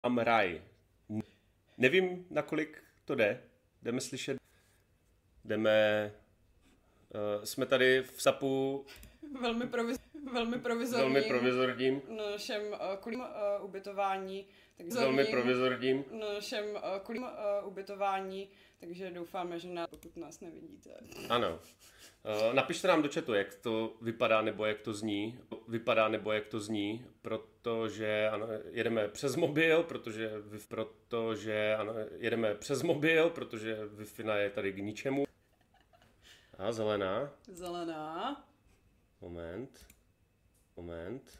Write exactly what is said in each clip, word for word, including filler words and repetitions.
Amraj. Nevím, nakolik to jde. Jdeme slyšet. Jdeme... Uh, jsme tady v sapu... Velmi, proviz, velmi provizorním. Velmi provizorním. Našem uh, kulím uh, ubytování. Takže velmi provizorním. Našem uh, kulím uh, ubytování. Takže doufáme, že nás, pokud nás nevidíte. Ano. Uh, napište nám do chatu, jak to vypadá nebo jak to zní. Vypadá nebo jak to zní, protože ano, jedeme přes mobil, protože, protože ano, jedeme přes mobil, protože Wi-Fi je tady k ničemu. A zelená. Zelená. Moment. Moment.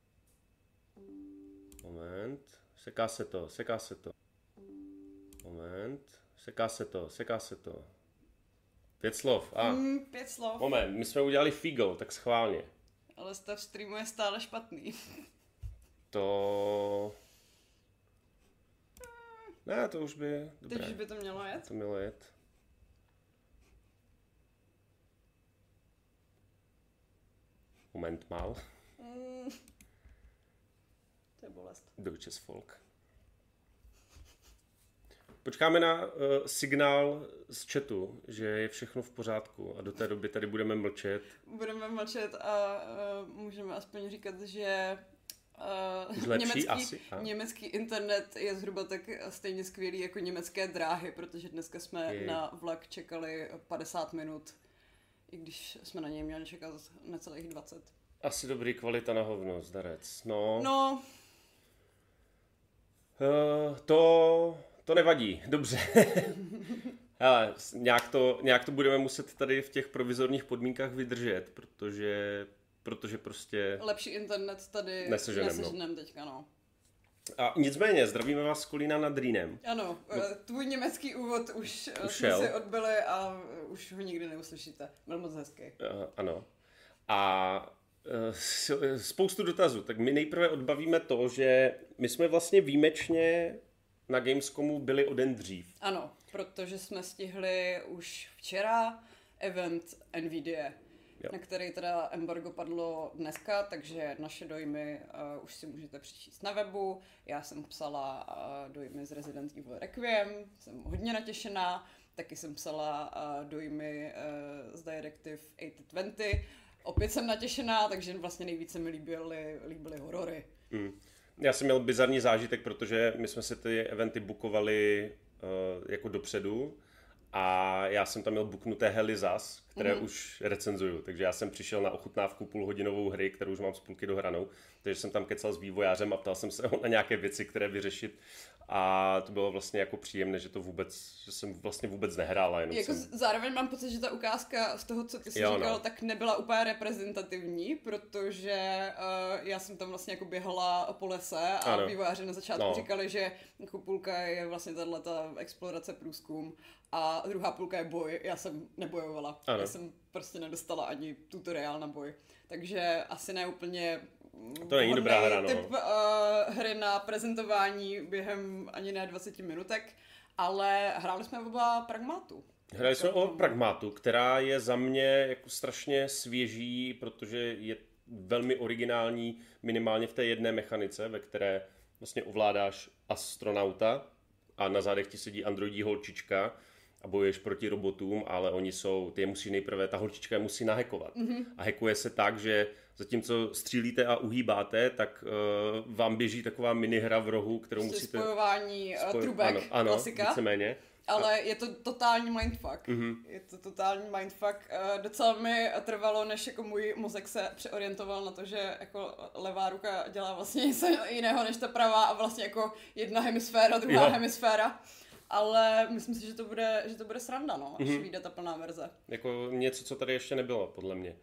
Moment. Seká se to, seká se to. Moment. Seká se to, seká se to. Pět slov. A. Mm, pět slov. Moment, my jsme udělali figo, tak schválně. Ale stav streamu je stále špatný. To... Ne, to už by... Dobré. Teď už by to mělo jet? To mělo jet. Moment mal. Mm. To je bolest. Deutsches Volk. Počkáme na uh, signál z chatu, že je všechno v pořádku a do té doby tady budeme mlčet. Budeme mlčet a uh, můžeme aspoň říkat, že uh, lepší, německý, asi, německý internet je zhruba tak stejně skvělý jako německé dráhy, protože dneska jsme je. na vlak čekali padesát minut, i když jsme na něj měli čekat necelých dvacet. Asi dobrý kvalita na hovno, zdarec. No. No. Uh, to... To nevadí, dobře. Hele, nějak to, nějak to budeme muset tady v těch provizorních podmínkách vydržet, protože, protože prostě... Lepší internet tady neseženem, neseženem no. teďka, no. A nicméně, zdravíme vás z Kolína nad Rýnem. Ano, no. Tvůj německý úvod už, už jsme si odbyli a už ho nikdy neuslyšíte. Byl moc hezký. Uh, ano. A uh, spoustu dotazů. Tak my nejprve odbavíme to, že my jsme vlastně výjimečně na Gamescomu byli o den dřív. Ano, protože jsme stihli už včera event Nvidia, jo. Na který teda embargo padlo dneska, takže naše dojmy uh, už si můžete přečíst na webu. Já jsem psala uh, dojmy z Resident Evil Requiem, jsem hodně natěšená. Taky jsem psala uh, dojmy uh, z Directive osm dvacet. Opět jsem natěšená, takže vlastně nejvíce mi líbily, líbily horory. Mm. Já jsem měl bizarní zážitek, protože my jsme si ty eventy bookovali uh, jako dopředu a já jsem tam měl booknuté hely zas, které mm. už recenzuju, takže já jsem přišel na ochutnávku půlhodinovou hry, kterou už mám z půlky dohranou, takže jsem tam kecal s vývojářem a ptal jsem se ho na nějaké věci, které vyřešit a to bylo vlastně jako příjemné, že to vůbec, že jsem vlastně vůbec nehrál. Jenom jako jsem... Zároveň mám pocit, že ta ukázka z toho, co ty jsi jo, říkal, no. tak nebyla úplně reprezentativní, protože uh, já jsem tam vlastně jako běhala po lese a ano. Vývojáři na začátku no. říkali, že jako půlka je vlastně tato explorace průzkum a druhá půlka je boj. Já jsem nebojovala. Ano. Já jsem prostě nedostala ani tutoriál na boj. Takže asi ne úplně to není dobrá hra, no. typ uh, hry na prezentování během ani ne dvacet minutek, ale hráli jsme oba Pragmatu. Hráli jsme o Pragmatu, která je za mě jako strašně svěží, protože je velmi originální minimálně v té jedné mechanice, ve které vlastně ovládáš astronauta a na zádech ti sedí androidí holčička a bojuješ proti robotům, ale oni jsou, ty je musí nejprve, ta holčička je musí nahekovat. Mm-hmm. A hekuje se tak, že zatímco střílíte a uhýbáte, tak uh, vám běží taková minihra v rohu, kterou prostě musíte... spojování spoj... trubek, ano, ano, klasika. Víceméně. Ale je to totální mindfuck. Mm-hmm. Je to totální mindfuck. Uh, docela mi trvalo, než jako můj mozek se přeorientoval na to, že jako levá ruka dělá vlastně něco jiného než ta pravá a vlastně jako jedna hemisféra, druhá jo. hemisféra. Ale myslím si, že to bude, že to bude sranda, no, až mm-hmm. vyjde ta plná verze. Jako něco, co tady ještě nebylo, podle mě.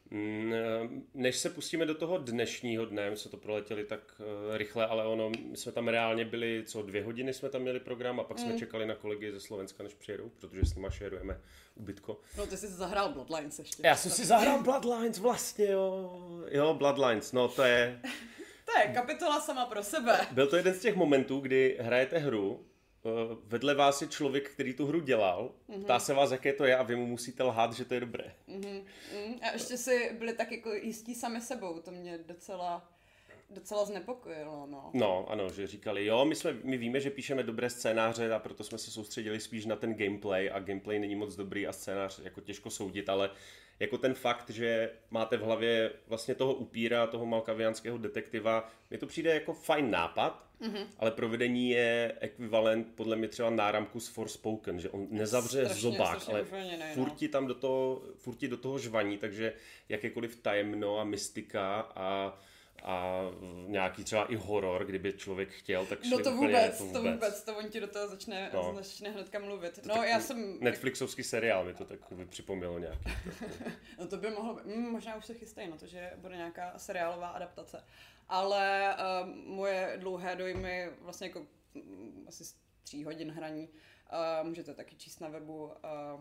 Než se pustíme do toho dnešního dne, my jsme to proletěli tak uh, rychle, ale ono, my jsme tam reálně byli, co dvě hodiny jsme tam měli program a pak mm. jsme čekali na kolegy ze Slovenska, než přijedou, protože s nima šerujeme ubytko. No ty jsi zahrál Bloodlines ještě. Já jsem si zahrál Bloodlines, vlastně jo. Jo, Bloodlines, no to je... to je kapitola sama pro sebe. Byl to jeden z těch momentů, kdy hrajete hru, vedle vás je člověk, který tu hru dělal, mm-hmm. ptá se vás, jaké to je a vy mu musíte lhát, že to je dobré. Mm-hmm. A ještě si byli tak jako jistí sami sebou, to mě docela docela znepokojilo, no. No, ano, že říkali, jo, my, jsme, my víme, že píšeme dobré scénáře a proto jsme se soustředili spíš na ten gameplay a gameplay není moc dobrý a scénář jako těžko soudit, ale jako ten fakt, že máte v hlavě vlastně toho upíra, toho malkaviánského detektiva, mi to přijde jako fajn nápad, mm-hmm. ale provedení je ekvivalent podle mě třeba náramku z Forspoken, že on nezavře strašně, zobák, strašně ale ne, furt ti tam do toho, furt ti do toho žvaní, takže jakékoliv tajemno a mystika a a nějaký třeba i horor, kdyby člověk chtěl, tak no to vůbec, to vůbec, to vůbec, to on ti do toho začne, no. začne hnedka mluvit. No já jsem... Netflixovský seriál mi to tak připomnělo nějaký. No to by mohlo být, mm, možná už se chystají na to, že bude nějaká seriálová adaptace. Ale uh, moje dlouhé dojmy, vlastně jako um, asi tří hodin hraní, uh, můžete taky číst na webu. Uh,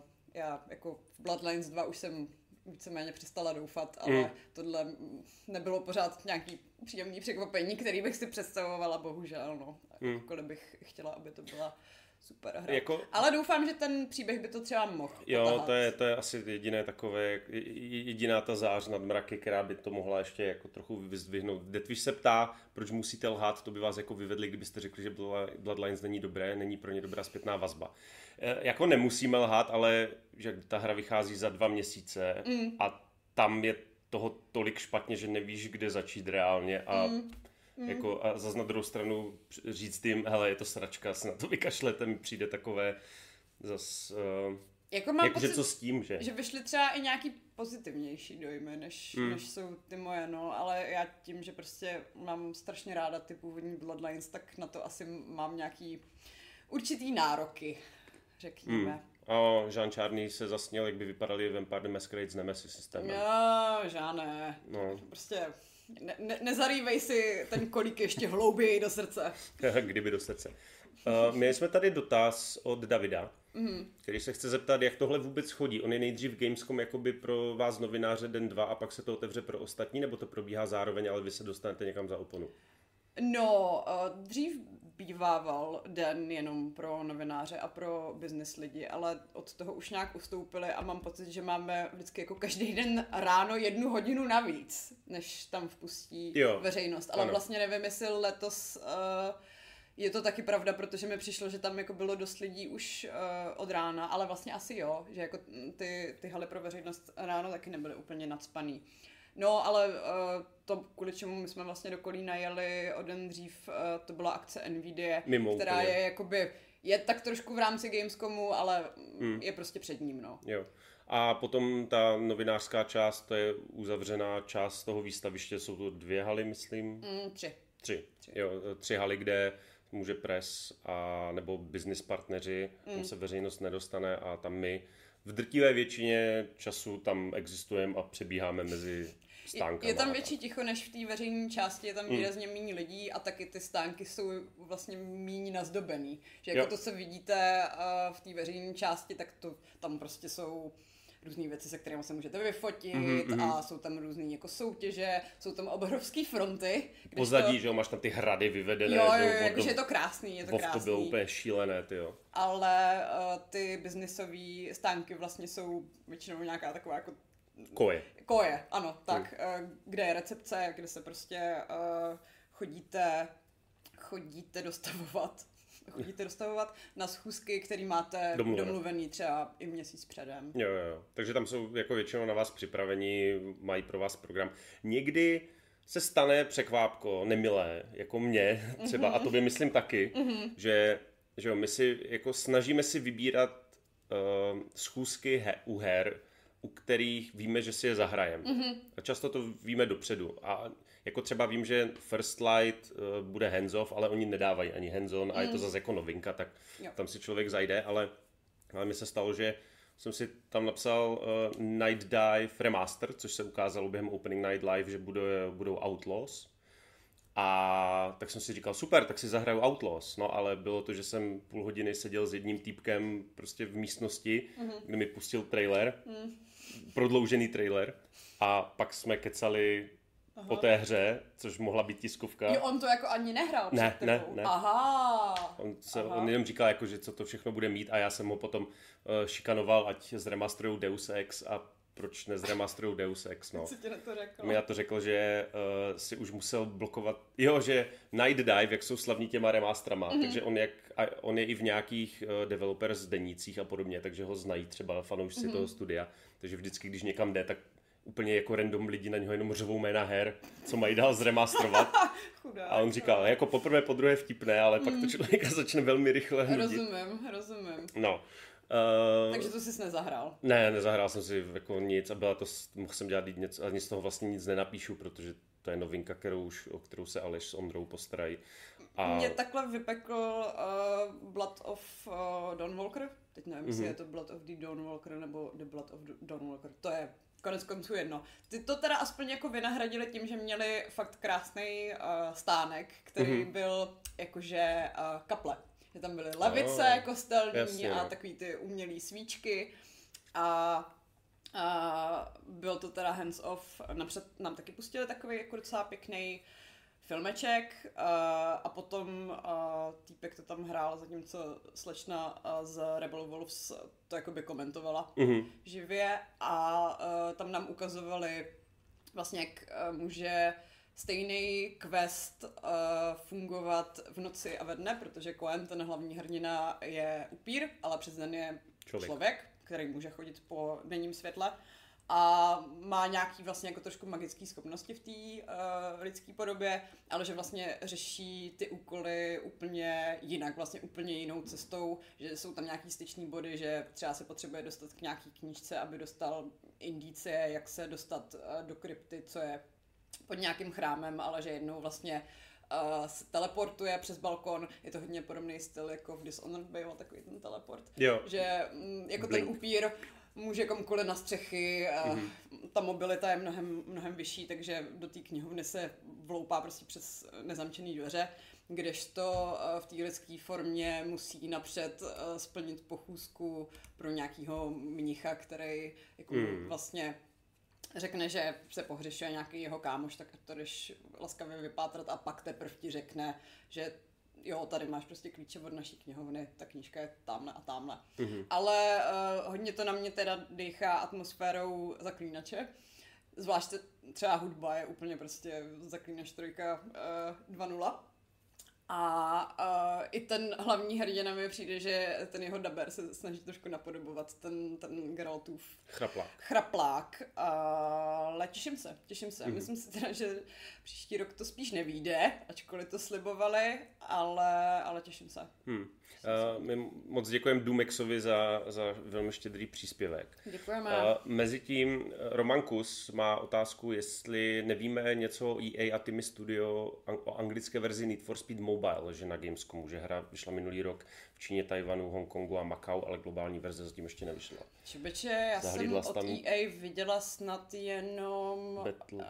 já jako v Bloodlines dva už jsem víceméně přestala doufat, ale mm. tohle nebylo pořád nějaký příjemný překvapení, který bych si představovala, bohužel, no. Mm. Jakkoliv bych chtěla, aby to byla super hra. Jako... Ale doufám, že ten příběh by to třeba mohl Jo, to je, to je asi jediné takové, jediná ta zář nad mraky, která by to mohla ještě jako trochu vyzdvihnout. Detwish se ptá, proč musíte lhát, to by vás jako vyvedli, kdybyste řekli, že Bloodlines není dobré, není pro ně dobrá zpětná vazba. E, jako nemusíme lhát, ale že ta hra vychází za dva měsíce mm. a tam je toho tolik špatně, že nevíš, kde začít reálně a mm. Mm. Jako a zase na druhou stranu říct jim, hele, je to sračka, se na to vykašlete, mi přijde takové zas, uh, jako mám jako, pocit, že co s tím, že? Že vyšly třeba i nějaký pozitivnější dojmy, než, mm. než jsou ty moje, no, ale já tím, že prostě mám strašně ráda ty původní Bloodlines, tak na to asi mám nějaký určitý nároky, řekněme. Mm. A Jean Čárný se zasněl, jak by vypadaly Vampire the Masquerade s Nemesis systémem. No, žádné. No. Prostě ne, ne, nezarývej si ten kolík ještě hlouběji do srdce. Kdyby do srdce. Uh, měli jsme tady dotaz od Davida, mm. který se chce zeptat, jak tohle vůbec chodí. On je nejdřív Gamescom jakoby pro vás novináře den dva a pak se to otevře pro ostatní, nebo to probíhá zároveň, ale vy se dostanete někam za oponu? No, uh, dřív bývával den jenom pro novináře a pro business lidi, ale od toho už nějak ustoupili a mám pocit, že máme vždycky jako každý den ráno jednu hodinu navíc, než tam vpustí jo, veřejnost. Ale ano. Vlastně nevím, jestli letos uh, je to taky pravda, protože mi přišlo, že tam jako bylo dost lidí už uh, od rána, ale vlastně asi jo, že jako ty, ty haly pro veřejnost ráno taky nebyly úplně nacpaný. No, ale uh, to, kvůli čemu my jsme vlastně do Kolína jeli o den dřív, uh, to byla akce Nvidia, Mimo, která úplně. je jakoby, je tak trošku v rámci Gamescomu, ale mm. je prostě před ním, no. Jo. A potom ta novinářská část, to je uzavřená část toho výstaviště, jsou to dvě haly, myslím? Mm, tři. Tři. tři. Jo, tři haly, kde může press a nebo business partneři, mm. tam se veřejnost nedostane a tam my v drtivé většině času tam existujeme a přebíháme mezi stánkama. Je, je tam větší ticho než v té veřejné části, je tam mm. výrazně méně lidí a taky ty stánky jsou vlastně méně nazdobený. Že jako jo. to, co vidíte uh, v té veřejné části, tak to tam prostě jsou různé věci, se kterými se můžete vyfotit mm-hmm. a jsou tam různé jako soutěže, jsou tam obrovský fronty. Pozadí, to... že jo, máš tam ty hrady vyvedené. Jo, jo, jo, jakože je to krásný, je to krásný. To bylo úplně šílené, ty jo. Ale uh, ty biznisové stánky vlastně jsou většinou nějaká taková jako... Koje. Koje, ano, tak, mm. uh, kde je recepce, kde se prostě uh, chodíte, chodíte dostavovat. Chodíte dostavovat na schůzky, který máte Domluven. domluvený třeba i měsíc předem. Jo, jo, takže tam jsou jako většinou na vás připraveni, mají pro vás program. Někdy se stane překvápko nemilé, jako mě třeba, mm-hmm. a to vymyslím taky, mm-hmm. že, že jo, my si jako snažíme si vybírat uh, schůzky he, u her, u kterých víme, že si je zahrajem. Mm-hmm. A často to víme dopředu. A jako třeba vím, že First Light uh, bude hands-off, ale oni nedávají ani hands-on mm. a je to zase jako novinka, tak jo. tam si člověk zajde, ale, ale mi se stalo, že jsem si tam napsal uh, Night Dive Remaster, což se ukázalo během Opening Night Live, že bude, budou Outlaws. A tak jsem si říkal, super, tak si zahraju Outlaws. No ale bylo to, že jsem půl hodiny seděl s jedním týpkem prostě v místnosti, mm-hmm. kde mi pustil trailer, mm. prodloužený trailer a pak jsme kecali Aha. o té hře, což mohla být tiskovka. Jo, on to jako ani nehrál ne, před ne, ne. Aha. On, se, Aha. on jenom říkal, jako, že co to všechno bude mít a já jsem ho potom uh, šikanoval, ať zremastrujou Deus Ex a proč nezremasterujou Deus Ex, no. Co ti na to řekl? Mi na to řekl, že uh, si už musel blokovat, jo, že Night Dive, jak jsou slavní těma remasterama, mm-hmm. takže on, jak, on je i v nějakých uh, developers denících a podobně, takže ho znají třeba fanoušci mm-hmm. toho studia, takže vždycky, když někam jde, tak úplně jako random lidi na něho jenom řvou jména her, co mají dál zremasterovat. A on říkal, jako poprvé, podruhé vtipné, ale mm. pak to člověka začne velmi rychle nudit. Rozumím, rozumím. No. Uh, Takže to jsi nezahrál? Ne, nezahrál jsem si jako nic a byla to, mohl jsem dělat něco, ani z toho vlastně nic nenapíšu, protože to je novinka, kterou už, o kterou se Aleš s Ondrou postarají. A... Mě takhle vypekl uh, Blood of uh, Dawnwalker. Teď nevím, mm-hmm. jestli je to Blood of the Dawnwalker nebo The Blood of Dawnwalker. To je konec konců jedno. Ty to teda aspoň jako vynahradili tím, že měli fakt krásný uh, stánek, který mm-hmm. byl jakože uh, kaple. Že tam byly lavice oh, kostelní jasně, a takový ty umělý svíčky a, a byl to teda hands off. Napřed nám taky pustili takový jako docela pěkný filmeček a, a potom a, týpek to tam hrál, zatímco slečna a, z Rebel Wolves to jakoby komentovala mm-hmm. živě a, a tam nám ukazovali vlastně, jak a, může stejný quest uh, fungovat v noci a ve dne, protože Cohen, ten hlavní hrdina, je upír, ale přes den je člověk, člověk který může chodit po denním světle a má nějaký vlastně jako trošku magické schopnosti v té uh, lidské podobě, ale že vlastně řeší ty úkoly úplně jinak, vlastně úplně jinou cestou, že jsou tam nějaký styční body, že třeba se potřebuje dostat k nějaký knížce, aby dostal indicie, jak se dostat uh, do krypty, co je pod nějakým chrámem, ale že jednou vlastně uh, se teleportuje přes balkon. Je to hodně podobný styl, jako v Dishonored býval takový ten teleport. Jo. Že mm, jako Blink. Ten upír může komukoliv na střechy, uh, mm-hmm. ta mobilita je mnohem, mnohem vyšší, takže do té knihovny se vloupá prostě přes nezamčený dveře, kdežto uh, v té lidské formě musí napřed uh, splnit pochůzku pro nějakýho mnicha, který jako mm. vlastně řekne, že se pohřešuje nějaký jeho kámoš, tak to jdeš laskavě vypátrat a pak teprve ti řekne, že jo, tady máš prostě klíče od naší knihovny, ta knížka je tamhle a tamhle. Mm-hmm. Ale uh, hodně to na mě teda dýchá atmosférou Zaklínače. Zvlášť třeba hudba je úplně prostě Zaklínač trojka uh, dva nula. A uh, i ten hlavní hrdina mi přijde, že ten jeho daber se snaží trošku napodobovat ten, ten Geraltův chraplák. chraplák. Ale těším se, těším se. Mm. Myslím si teda, že příští rok to spíš nevyjde, ačkoliv to slibovali, ale, ale těším se. Hmm. Uh, my moc děkujeme Dumexovi za, za velmi štědrý příspěvek. Děkujeme. Uh, Mezitím Romankus má otázku, jestli nevíme něco o E A a Timmy Studio o anglické verzi Need for Speed Mobile, že na Gamescomu, že hra vyšla minulý rok v Číně, Tajvanu, Hongkongu a Macau, ale globální verze zatím ještě nevyšla. Čebeče, já Zahlídla jsem od tam... E A viděla snad jenom... Battlefield?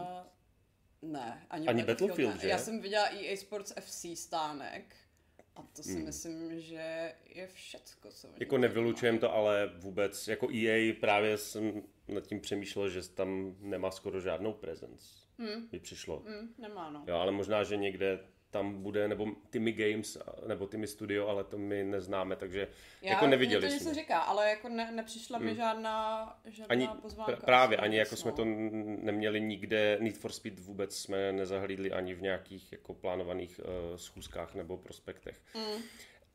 Uh, ne, ani, ani Battlefield, Battlefield ne. že? Já jsem viděla E A Sports F C stánek. A to si hmm. myslím, že je všecko, co jako nevylučujem to, ale vůbec, jako E A právě jsem nad tím přemýšlel, že tam nemá skoro žádnou presence. Hmm. Mi přišlo. Hmm, nemá, no. Jo, ale možná, že někde tam bude, nebo Timmy Games, nebo Timmy Studio, ale to my neznáme, takže já, jako neviděli jsme. Já, to něco říká, ale jako ne, nepřišla mi hmm. žádná, žádná ani, pozvánka. Pr- právě, ani jako jsme to neměli nikde, Need for Speed vůbec jsme nezahlídli ani v nějakých jako plánovaných uh, schůzkách nebo prospektech. Hmm. Uh,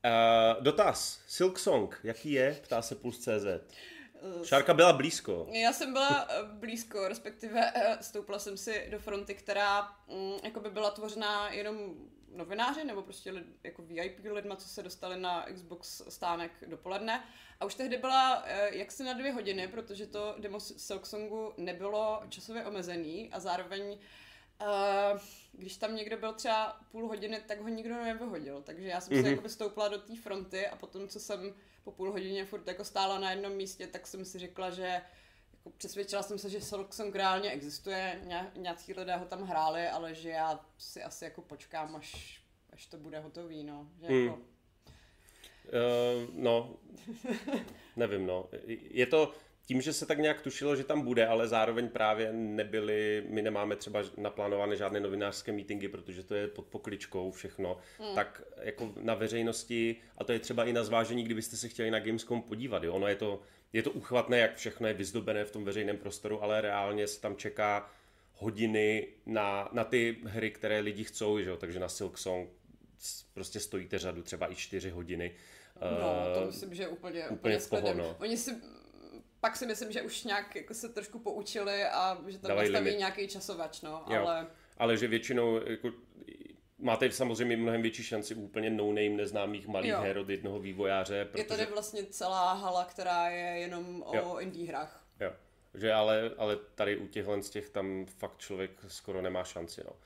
dotaz, Silk Song, jaký je? Ptá se Puls tečka cé zet. Šárka byla blízko. Já jsem byla blízko, respektive stoupla jsem si do fronty, která mm, jako by byla tvořená jenom novináři nebo prostě lid, jako V I P lidma, co se dostali na Xbox stánek dopoledne. A už tehdy byla jaksi na dvě hodiny, protože to demo Silksongu nebylo časově omezený a zároveň Uh, když tam někdo byl třeba půl hodiny, tak ho nikdo nevyhodil, takže já jsem mm-hmm. se jakoby stoupla do té fronty a potom, co jsem po půl hodině furt jako stála na jednom místě, tak jsem si řekla, že jako přesvědčila jsem se, že Silksong reálně existuje, Ně, nějací lidé ho tam hráli, ale že já si asi jako počkám, až, až to bude hotový, no. Že mm. jako... uh, no, nevím, no. Je to... tím, že se tak nějak tušilo, že tam bude, ale zároveň právě nebyly, my nemáme třeba naplánované žádné novinářské meetingy, protože to je pod pokličkou všechno, mm. tak jako na veřejnosti, a to je třeba i na zvážení, kdybyste se chtěli na Gamescom podívat, jo? Ono je to, je to uchvatné, jak všechno je vyzdobené v tom veřejném prostoru, ale reálně se tam čeká hodiny na, na ty hry, které lidi chcou, že jo? Takže na Silksong prostě stojíte řadu třeba i čtyři hodiny. No, to myslím, že úplně, úplně, úplně s pohodou, no. Oni si, pak si myslím, že už nějak jako se trošku poučili a že tam nastaví limit. Nějaký časovač, no, ale... Ale že většinou, jako, máte samozřejmě mnohem větší šanci u úplně no-name neznámých malých jo. her od jednoho vývojáře. Protože... Je tady vlastně celá hala, která je jenom o jo. indie hrách. Jo, že ale, ale tady u těchhle z těch tam fakt člověk skoro nemá šanci, no.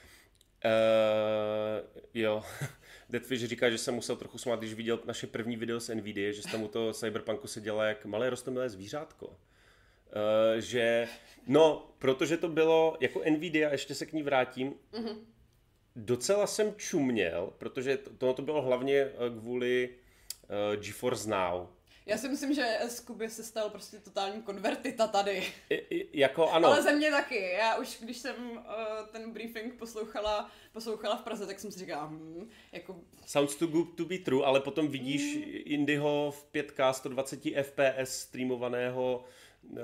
Uh, jo, Deadfish říká, že jsem musel trochu smát, když viděl naše první video s Nvidia, že se tam u toho Cyberpunku se dělá jak malé rostomilé zvířátko. Uh, že, no, protože to bylo, jako Nvidia, ještě se k ní vrátím, mm-hmm. docela jsem čuměl, protože to, to bylo hlavně kvůli uh, GeForce Now. Já si myslím, že Scooby se stal prostě totální konvertita tady. I, i, jako ano. Ale ze mě taky. Já už, když jsem uh, ten briefing poslouchala, poslouchala v Praze, tak jsem si říkala, hm, jako... Sounds too good to be true, ale potom vidíš mm. Indyho v pět ká sto dvacet F P S streamovaného uh,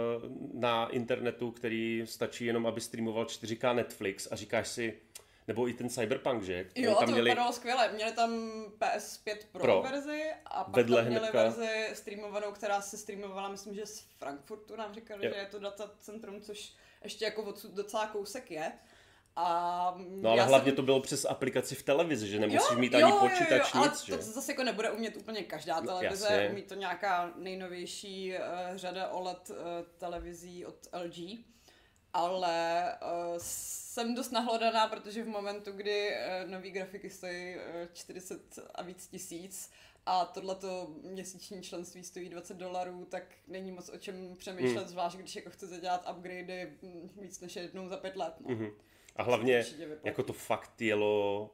na internetu, který stačí jenom, aby streamoval čtyři ká Netflix a říkáš si, nebo i ten Cyberpunk, že? Jo, tam to měli... vypadalo skvěle. Měli tam P S pět Pro, Pro. verzi a pak Vedle tam měli hnedka... verzi streamovanou, která se streamovala, myslím, že z Frankfurtu nám říkali, jo. že je to datacentrum, což ještě jako odsud docela kousek je. A no ale hlavně jsem... to bylo přes aplikaci v televizi, že nemusíš jo, mít ani jo, počítač, jo, jo, nic, ale to zase jako nebude umět úplně každá televize, no, umí to nějaká nejnovější uh, řada O L E D uh, televizí od L G. Ale uh, jsem dost nahlodaná, protože v momentu, kdy uh, nový grafiky stojí uh, čtyřicet a víc tisíc a tohleto měsíční členství stojí dvacet dolarů, tak není moc o čem přemýšlet, hmm. zvlášť když jako chcete dělat upgradey víc než jednou za pět let. No. Mm-hmm. A hlavně, jako to fakt jelo...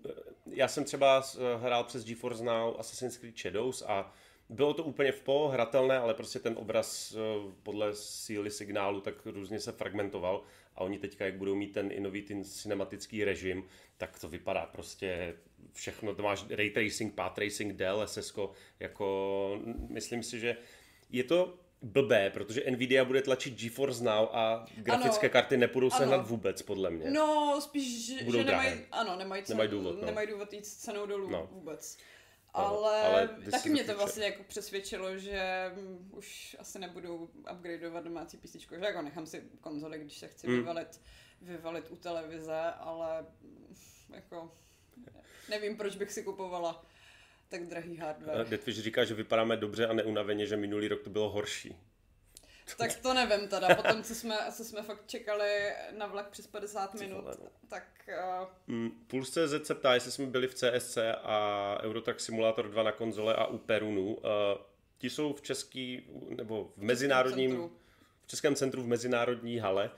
Já jsem třeba hrál přes GeForce Now Assassin's Creed Shadows a bylo to úplně v poho, hratelné, ale prostě ten obraz podle síly signálu tak různě se fragmentoval a oni teďka, jak budou mít ten i nový ten cinematický režim, tak to vypadá prostě všechno, to máš ray tracing, path tracing, D L S S ko, jako myslím si, že je to blbé, protože Nvidia bude tlačit GeForce Now a grafické ano, karty nepůjdou sehnat vůbec, podle mě. No, spíš, že, že nemají, ano, nemají, cen, nemají důvod, no. nemají důvod jít s cenou dolů no. vůbec. Ale, ale taky mě to vlastně jako přesvědčilo, že už asi nebudu upgradeovat domácí písničku, že jako nechám si konzole, když se chci mm. vyvalit, vyvalit u televize, ale jako nevím, proč bych si kupovala tak drahý hardware. Deadfish říká, že vypadáme dobře a neunaveně, že minulý rok to bylo horší. Tak to nevím teda, potom co jsme, co jsme fakt čekali na vlak přes padesát minut, tak... Uh... Mm, Pulse tečka cé zet se ptá, jestli jsme byli v C S C a Eurotrack Simulator dva na konzole a u Perunu. Uh, ti jsou v český, nebo v mezinárodním, centru. v českém centru v mezinárodní hale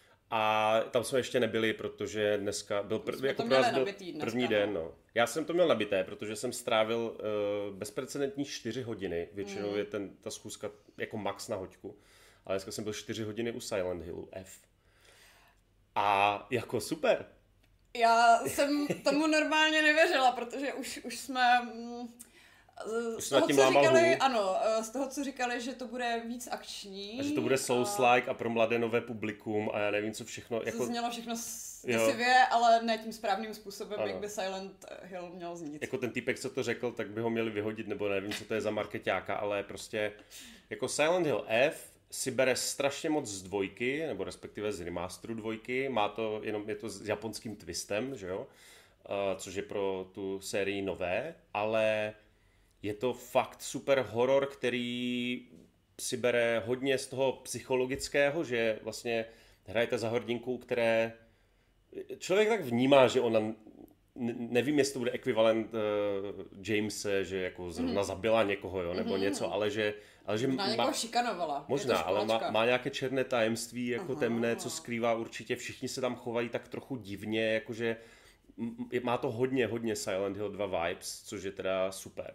a tam jsme ještě nebyli, protože dneska byl, pr- jako pro nás byl dneska, první den. No. Já jsem to měl nabité, protože jsem strávil uh, bezprecedentní čtyři hodiny, většinou mm. je ten, ta schůzka jako max na hoďku. Ale dneska jsem byl čtyři hodiny u Silent Hillu F. A jako super. Já jsem tomu normálně nevěřila, protože už, už jsme... Mm, už z toho, co říkali, ano, z toho, co říkali, že to bude víc akční. A že to bude Souls-like a, a pro mladé nové publikum a já nevím, co všechno. Jako... To znělo všechno děsivě, ale ne tím správným způsobem, ano. jak by Silent Hill měl znít. Jako ten týpek, co to řekl, tak by ho měli vyhodit, nebo nevím, co to je za markeťáka, ale prostě jako Silent Hill F si bere strašně moc z dvojky, nebo respektive z remasteru dvojky, má to jenom, je to s japonským twistem, že jo, uh, což je pro tu sérii nové, ale je to fakt super horor, který si bere hodně z toho psychologického, že vlastně hrajete za hrdinku, které člověk tak vnímá, že ona, nevím, jestli to bude ekvivalent uh, Jamese, že jako zrovna mm. zabila někoho, jo, nebo mm. něco, ale že ale že možná někoho šikanovala. Možná, ale má, má nějaké černé tajemství, jako aha, temné, co skrývá určitě. Všichni se tam chovají tak trochu divně, jakože má to hodně, hodně Silent Hill dva vibes, což je teda super.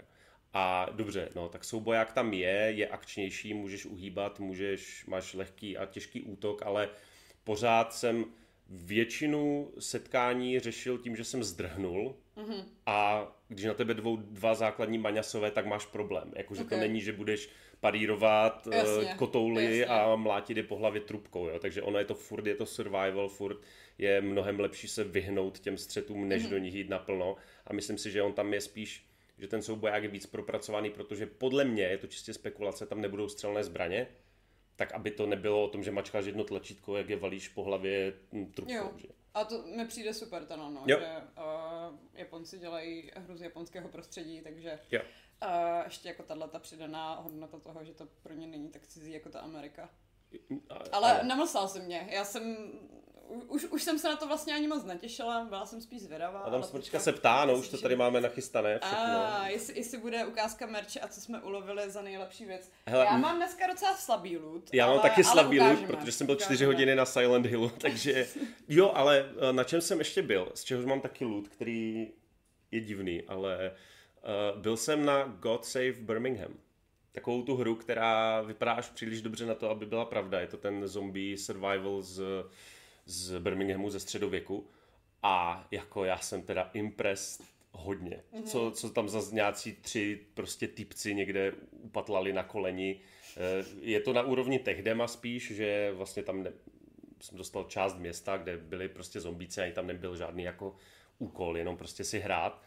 A dobře, no tak souboják tam je, je akčnější, můžeš uhýbat, můžeš, máš lehký a těžký útok, ale pořád jsem většinu setkání řešil tím, že jsem zdrhnul mm-hmm. a když na tebe dvou, dva základní maňasové, tak máš problém. Jakože okay. to není, že budeš parírovat jasně, kotouly jasně. a mlátit je po hlavě trubkou. Jo? Takže ono je to furt, je to survival, furt je mnohem lepší se vyhnout těm střetům, než mm-hmm. do nich jít naplno. A myslím si, že on tam je spíš, že ten souboják je víc propracovaný, protože podle mě, je to čistě spekulace, tam nebudou střelné zbraně, tak aby to nebylo o tom, že mačkáš jedno tlačítko, jak je valíš po hlavě trubkou. Že? A to mi přijde super ten ano, že uh, Japonci dělají hru z japonského prostředí, takže uh, ještě jako tato přidaná hodnota toho, že to pro ně není tak cizí jako ta Amerika. A, ale ale namlsal se mě, já jsem... Už, už jsem se na to vlastně ani moc netěšila, byla jsem spíš zvědavá. A tam smrčka se ptá, no už to tady máme nachystané všechno. A jestli, jestli bude ukázka merče a co jsme ulovili za nejlepší věc. Hele, já mám dneska docela slabý loot. Já ale, mám taky slabý loot, protože jsem byl ukážeme. čtyři hodiny na Silent Hillu, takže jo, ale na čem jsem ještě byl, z čehož mám taky loot, který je divný, ale uh, byl jsem na God Save Birmingham. Takovou tu hru, která vypadá až příliš dobře na to, aby byla pravda. Je to ten zombie survival z... z Birminghamu ze středověku a jako já jsem teda impressed hodně. Mm-hmm. Co, co tam za nějací tři prostě typci někde upatlali na koleni. Je to na úrovni Techdema spíš, že vlastně tam ne, jsem dostal část města, kde byly prostě zombíci a tam nebyl žádný jako úkol, jenom prostě si hrát.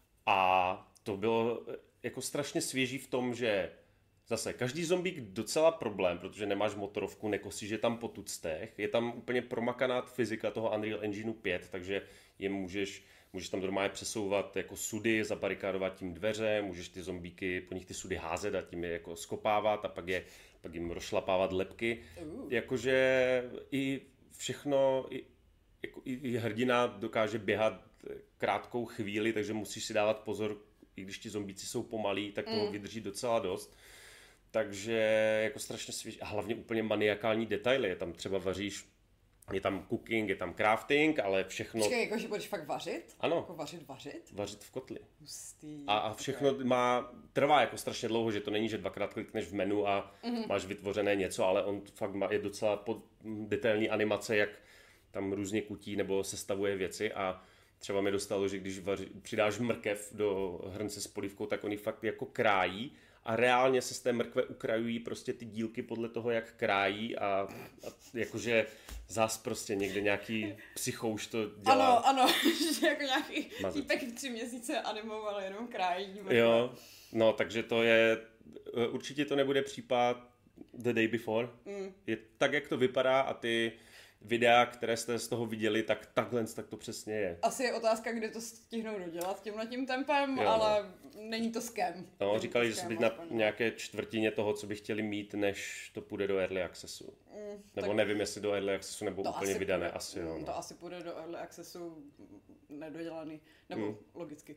A to bylo jako strašně svěží v tom, že zase, každý zombík docela problém, protože nemáš motorovku, nekosíš je tam po tuctech, je tam úplně promakaná fyzika toho Unreal Engineu pět, takže je můžeš, můžeš tam normálně přesouvat jako sudy, zabarikádovat tím dveře, můžeš ty zombíky, po nich ty sudy házet a tím je jako skopávat a pak, je, pak jim rozšlapávat lebky. Uh. Jakože i všechno, i, jako, i hrdina dokáže běhat krátkou chvíli, takže musíš si dávat pozor, i když ti zombíci jsou pomalí, tak toho mm. vydrží docela dost. Takže jako strašně svěží a hlavně úplně maniakální detaily. Je tam třeba vaříš, je tam cooking, je tam crafting, ale všechno... Počkej, jako že budeš fakt vařit? Ano. Jako vařit, vařit? Vařit v kotli. Hustý. A, a všechno okay. má, trvá jako strašně dlouho, že to není, že dvakrát klikneš v menu a mm-hmm. máš vytvořené něco, ale on fakt má, je docela pod, detailní animace, jak tam různě kutí nebo sestavuje věci a třeba mi dostalo, že když vaři, přidáš mrkev do hrnce s polívkou, tak oni fakt jako krájí a reálně se z té mrkve ukrajují prostě ty dílky podle toho, jak krájí a, a jakože zás prostě někde nějaký psychouš to dělá. Ano, ano, že jako nějaký týpek v tři měsíce animoval jenom krájí. Jo, no takže to je, určitě to nebude případ The Day Before. Mm. Je tak, jak to vypadá a ty videa, které jste z toho viděli, tak takhle tak to přesně je. Asi je otázka, kdy to stihnou dodělat tímhletím tempem, jo, ale no. není to scam. No, není říkali, že se být na nějaké čtvrtině toho, co by chtěli mít, než to půjde do Early Accessu. Mm, nebo tak nevím, jestli do Early Accessu nebo úplně asi vydané. Půjde, asi jo. No. To asi půjde do Early Accessu nedodělaný, nebo mm. logicky.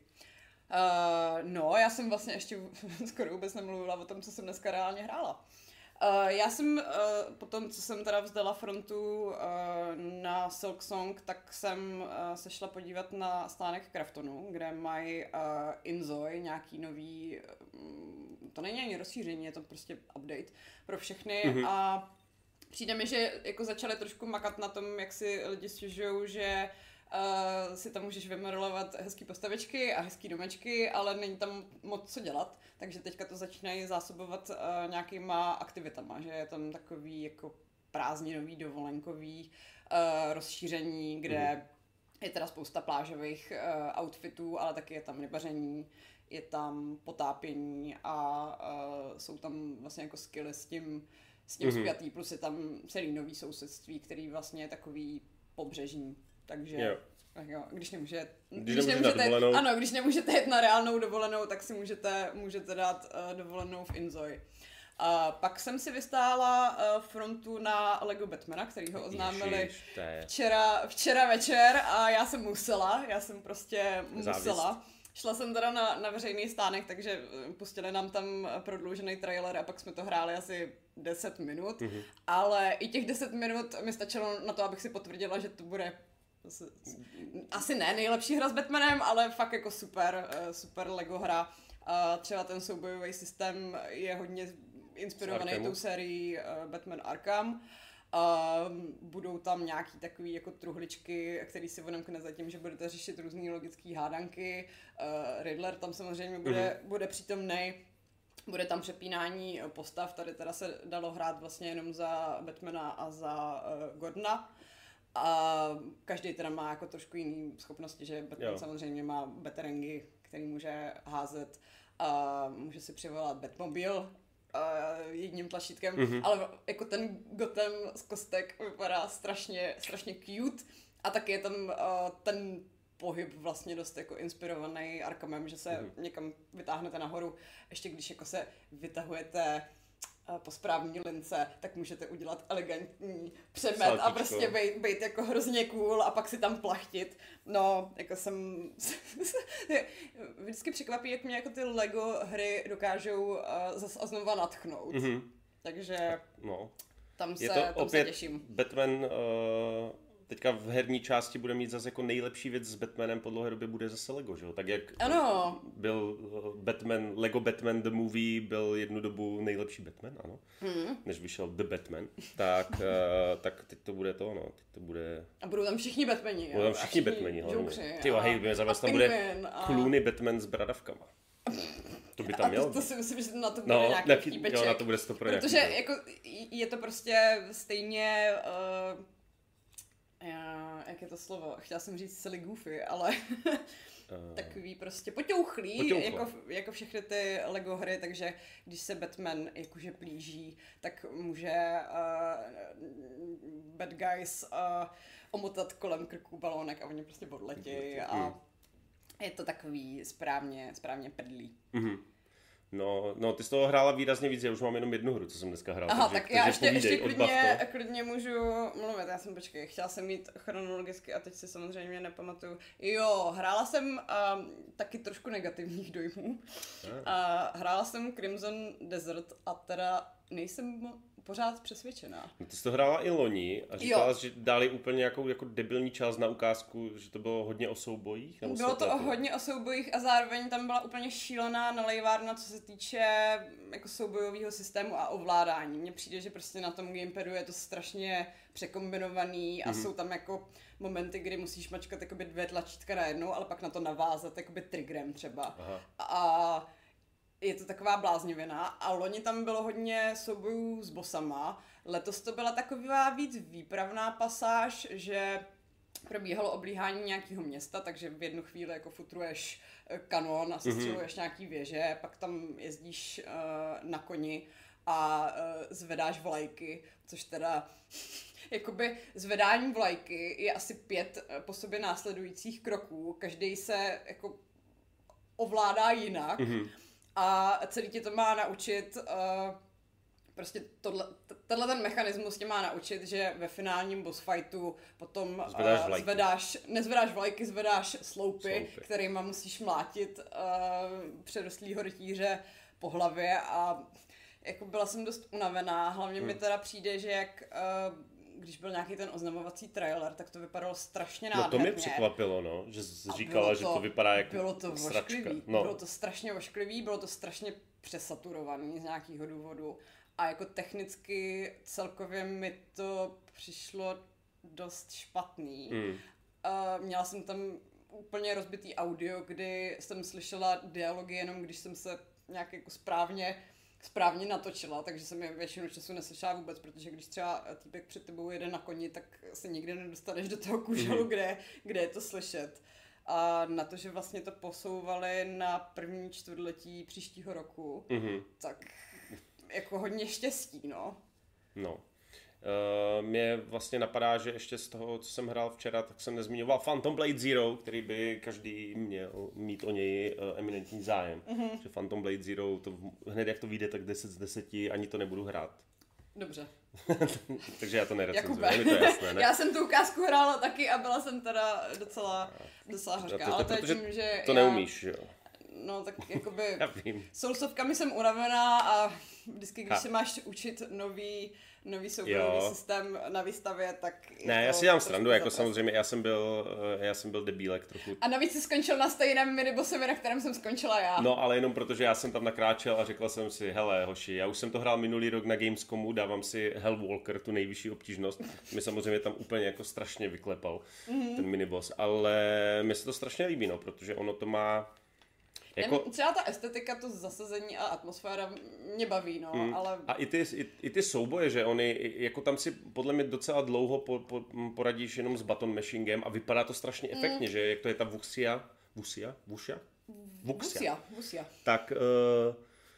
Uh, no, já jsem vlastně ještě skoro vůbec nemluvila o tom, co jsem dneska reálně hrála. Uh, já jsem uh, po tom, co jsem teda vzdala frontu uh, na Silk Song, tak jsem uh, se šla podívat na stánek Kraftonu, kde mají uh, Inzoi, nějaký nový, um, to není ani rozšíření, je to prostě update pro všechny mm-hmm. a přijde mi, že jako začali trošku makat na tom, jak si lidi stěžujou, že Uh, si tam můžeš vymodelovat hezký postavičky a hezký domečky, ale není tam moc co dělat, takže teďka to začínají zásobovat uh, nějakýma aktivitama, že je tam takový jako prázdninový, dovolenkový uh, rozšíření, kde mm. je teda spousta plážových uh, outfitů, ale taky je tam rybaření, je tam potápění a uh, jsou tam vlastně jako skilly s tím, s tím mm. spjatý, plus je tam celý nový sousedství, který vlastně je takový pobřežní. Takže jo. Jo, když nemůže, když, když nemůžete, nemůžete ano, když nemůžete jít na reálnou dovolenou, tak si můžete, můžete dát uh, dovolenou v Inzoi. Uh, pak jsem si vystála uh, frontu na Lego Batmana, který ho oznámili Ježiš, včera, včera večer a já jsem musela, já jsem prostě musela. Závist. Šla jsem teda na, na veřejný stánek, takže pustili nám tam prodloužený trailer a pak jsme to hráli asi deset minut, mm-hmm. ale i těch deset minut mi stačilo na to, abych si potvrdila, že to bude asi ne nejlepší hra s Batmanem, ale fakt jako super, super Lego hra A třeba ten soubojový systém je hodně inspirovaný tou sérií uh, Batman Arkham. A budou tam nějaký takový jako truhličky, který si odemkne za tím, že budete řešit různý logický hádanky. Uh, Riddler tam samozřejmě bude, mm-hmm. bude přítomnej. Bude tam přepínání postav, tady teda se dalo hrát vlastně jenom za Batmana a za uh, Gordona. A každý teda má jako trošku jiný schopnosti, že Batman jo. samozřejmě má batarangy, který může házet a může si přivolat Batmobil uh, jedním tlačítkem, mm-hmm. ale jako ten Gotham z kostek vypadá strašně, strašně cute a taky je tam uh, ten pohyb vlastně dost jako inspirovaný Arkhamem, že se mm-hmm. někam vytáhnete nahoru, ještě když jako se vytahujete po správní lince, tak můžete udělat elegantní přemet Saltičko. A prostě být, být jako hrozně cool a pak si tam plachtit. No, jako jsem... Vždycky překvapí, jak mě jako ty Lego hry dokážou uh, zas a znova nadchnout. Mm-hmm. Takže no. tam se, je to tam opět se těším. Batman... Uh... Teďka v herní části bude mít zase jako nejlepší věc s Batmanem po dlouhé době bude zase Lego, že jo? Tak jak ano. byl Batman, Lego Batman The Movie byl jednu dobu nejlepší Batman, ano, hmm. než vyšel The Batman, tak, uh, tak teď to bude to, no, teď to bude... A budou tam všichni Batmani, Budou tam všichni, všichni Batmani, hlavně. Ty hej, mě zavést tam bude a... Clooney Batman s bradavkama. To by tam mělo. To, to si myslím, že na to bude no, nějaký vtípeček. Jo, na to bude sto procent. Protože jako je to prostě stejně... Uh, Já, jak je to slovo? Chtěla jsem říct silly goofy, ale takový prostě poťouchlý, jako, jako všechny ty Lego hry, takže když se Batman jakože plíží, tak může uh, bad guys uh, omotat kolem krku balónek a oni prostě odletí a je to takový správně, správně prdlý. Mm-hmm. No, no, ty jsi toho hrála výrazně víc, já už mám jenom jednu hru, co jsem dneska hrál. Aha, takže, tak já ještě, ještě klidně, to. klidně můžu mluvit, já jsem počkej, chtěla jsem mít chronologicky a teď si samozřejmě nepamatuju. Jo, hrála jsem um, taky trošku negativních dojmů. A hrála jsem Crimson Desert a teda nejsem pořád přesvědčená. No, ty jsi to hrála i loni a říkala, že dali úplně nějakou jako debilní část na ukázku, že to bylo hodně o soubojích? Bylo to o hodně o soubojích a zároveň tam byla úplně šílená nalejvárna, co se týče jako soubojového systému a ovládání. Mně přijde, že prostě na tom gamepadu je to strašně překombinovaný a mm-hmm. jsou tam jako momenty, kdy musíš mačkat jakoby dvě tlačítka najednou, ale pak na to navázat jakoby triggerem třeba. Aha. A je to taková bláznivina a loni tam bylo hodně soubojů s bossama. Letos to byla taková víc výpravná pasáž, že probíhalo oblíhání nějakého města, takže v jednu chvíli jako futruješ kanon a sestřeluješ mm-hmm. nějaký věže, pak tam jezdíš uh, na koni a uh, zvedáš vlajky, což teda jakoby zvedání vlajky je asi pět uh, po sobě následujících kroků, každý se jako ovládá jinak. Mm-hmm. A celý tě to má naučit, uh, prostě tohle, t- tenhle ten mechanismus tě má naučit, že ve finálním boss fightu potom zvedáš, uh, zvedáš nezvedáš vlajky, zvedáš sloupy, sloupy. kterýma musíš mlátit uh, předostlýho rytíře po hlavě a jako byla jsem dost unavená, hlavně hmm. mi teda přijde, že jak uh, když byl nějaký ten oznamovací trailer, tak to vypadalo strašně nádherně. No to mě překvapilo, no, že jsi říkala, to, že to vypadá jako bylo to sračka. Vošklivý. No. Bylo to strašně ošklivý, bylo to strašně přesaturovaný z nějakého důvodu a jako technicky celkově mi to přišlo dost špatný. Mm. Uh, měla jsem tam úplně rozbitý audio, kdy jsem slyšela dialogy jenom když jsem se nějak jako správně správně natočila, takže jsem je většinu času neslyšela vůbec, protože když třeba týpek před tebou jede na koni, tak se nikdy nedostaneš do toho kuželu, mm. kde, kde je to slyšet. A na to, že vlastně to posouvali na první čtvrtletí příštího roku, mm-hmm. tak jako hodně štěstí, no. No. Uh, mě vlastně napadá, že ještě z toho, co jsem hrál včera, tak jsem nezmiňoval Phantom Blade Zero, který by každý měl mít o něj uh, eminentní zájem. Mm-hmm. Že Phantom Blade Zero, to hned jak to vyjde, tak deset z deseti, ani to nebudu hrát. Dobře. Takže já to nerecenzuji, mi to jasné, ne? Já jsem tu ukázku hrála taky a byla jsem teda docela, docela hořká, to, to, ale to je tím, že to já... neumíš, jo? no tak jakoby Já vím. soulsovkami jsem unavená a vždycky, když ha. se máš učit nový, nový souborový systém na výstavě, tak... Ne, já si dělám srandu, jako samozřejmě, já jsem byl, já jsem byl debílek trochu. A navíc jsi skončil na stejném minibossovi, na kterém jsem skončila já. No, ale jenom protože já jsem tam nakráčel a řekl jsem si, hele, hoši, já už jsem to hrál minulý rok na Gamescomu, dávám si Hellwalker, tu nejvyšší obtížnost. Mi samozřejmě tam úplně jako strašně vyklepal mm-hmm. ten miniboss, ale mi se to strašně líbí, no, protože ono to má... Jako... Třeba ta estetika, to zasazení a atmosféra mě baví, no, mm. ale... A i ty, i, i ty souboje, že oni, jako tam si podle mě docela dlouho po, po, poradíš jenom s button mashingem a vypadá to strašně mm. efektně, že jak to je ta Wuxia, Wuxia, Wuxia? Wuxia, Wuxia. Tak, uh,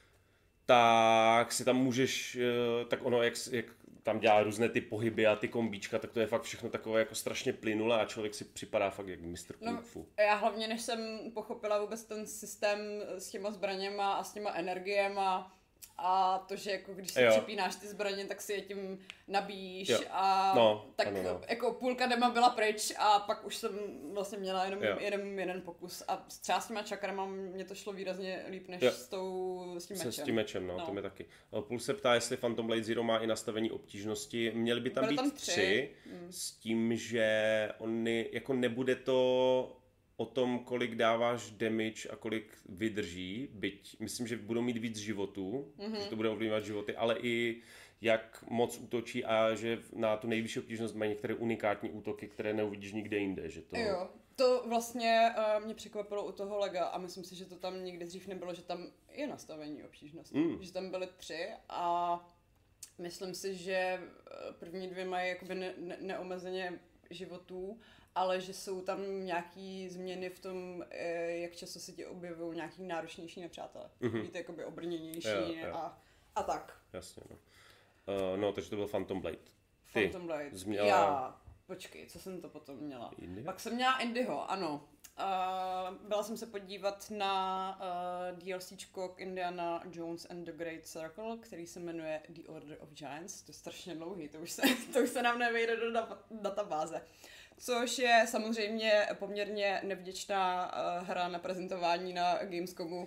tak si tam můžeš, uh, tak ono, jak, jak tam dělá různé ty pohyby a ty kombíčka, tak to je fakt všechno takové jako strašně plynulé a člověk si připadá fakt jak mistr Kung Fu. No, já hlavně, než jsem pochopila vůbec ten systém s těma zbraněma a s těma energiema a to, že jako když si jo. připínáš ty zbraně, tak si je tím nabíjíš jo. a no, tak ano, no. jako půlka dema byla pryč a pak už jsem vlastně měla jenom jeden, jeden pokus a třeba s těma čakrama mě to šlo výrazně líp než s, tou, s tím mečem. S tím mečem, no, no. to mi taky. Půl se ptá, jestli Phantom Blade Zero má i nastavení obtížnosti. Měly by tam Byly být tam tři, tři hmm. s tím, že oni, jako nebude to o tom, kolik dáváš damage a kolik vydrží, byť myslím, že budou mít víc životů, mm-hmm. že to bude ovlivňovat životy, ale i jak moc útočí a že na tu nejvyšší obtížnost mají některé unikátní útoky, které neuvidíš nikde jinde. Že to... Jo, to vlastně uh, mě překvapilo u toho Lega a myslím si, že to tam nikdy dřív nebylo, že tam je nastavení obtížnosti, mm. že tam byly tři a myslím si, že první dvě mají jakoby ne- ne- neomezeně životů, ale že jsou tam nějaký změny v tom, jak často se ti objevují nějaký náročnější nepřátelé. Mm-hmm. Víte, jakoby obrněnější jo, jo. A, a tak. Jasně, no. Uh, no, takže to byl Phantom Blade. Ty Phantom Blade. Změla... Já, počkej, co jsem to potom měla? Indiho? Pak jsem měla Indiho, ano. Uh, byla jsem se podívat na uh, DLCčko k Indiana Jones and the Great Circle, který se jmenuje The Order of Giants. To je strašně dlouhý, to už se, to už se nám nevejde do databáze. Což je samozřejmě poměrně nevděčná uh, hra na prezentování na Gamescomu, uh,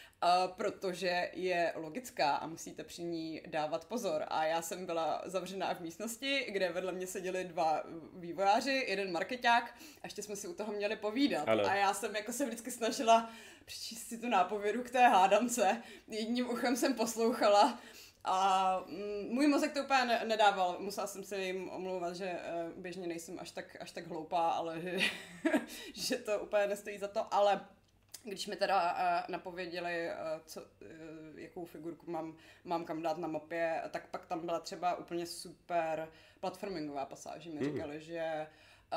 protože je logická a musíte při ní dávat pozor. A já jsem byla zavřená v místnosti, kde vedle mě seděli dva vývojáři, jeden markeťák a ještě jsme si u toho měli povídat. Ano. A já jsem jako se vždycky snažila přečíst si tu nápovědu k té hádance. Jedním uchem jsem poslouchala. A můj mozek to úplně ne- nedával, musela jsem se jim omlouvat, že uh, běžně nejsem až tak, až tak hloupá, ale že, že to úplně nestojí za to, ale když mi teda uh, napověděli, uh, co, uh, jakou figurku mám, mám kam dát na mapě, tak pak tam byla třeba úplně super platformingová pasáž, mi říkali, mm. že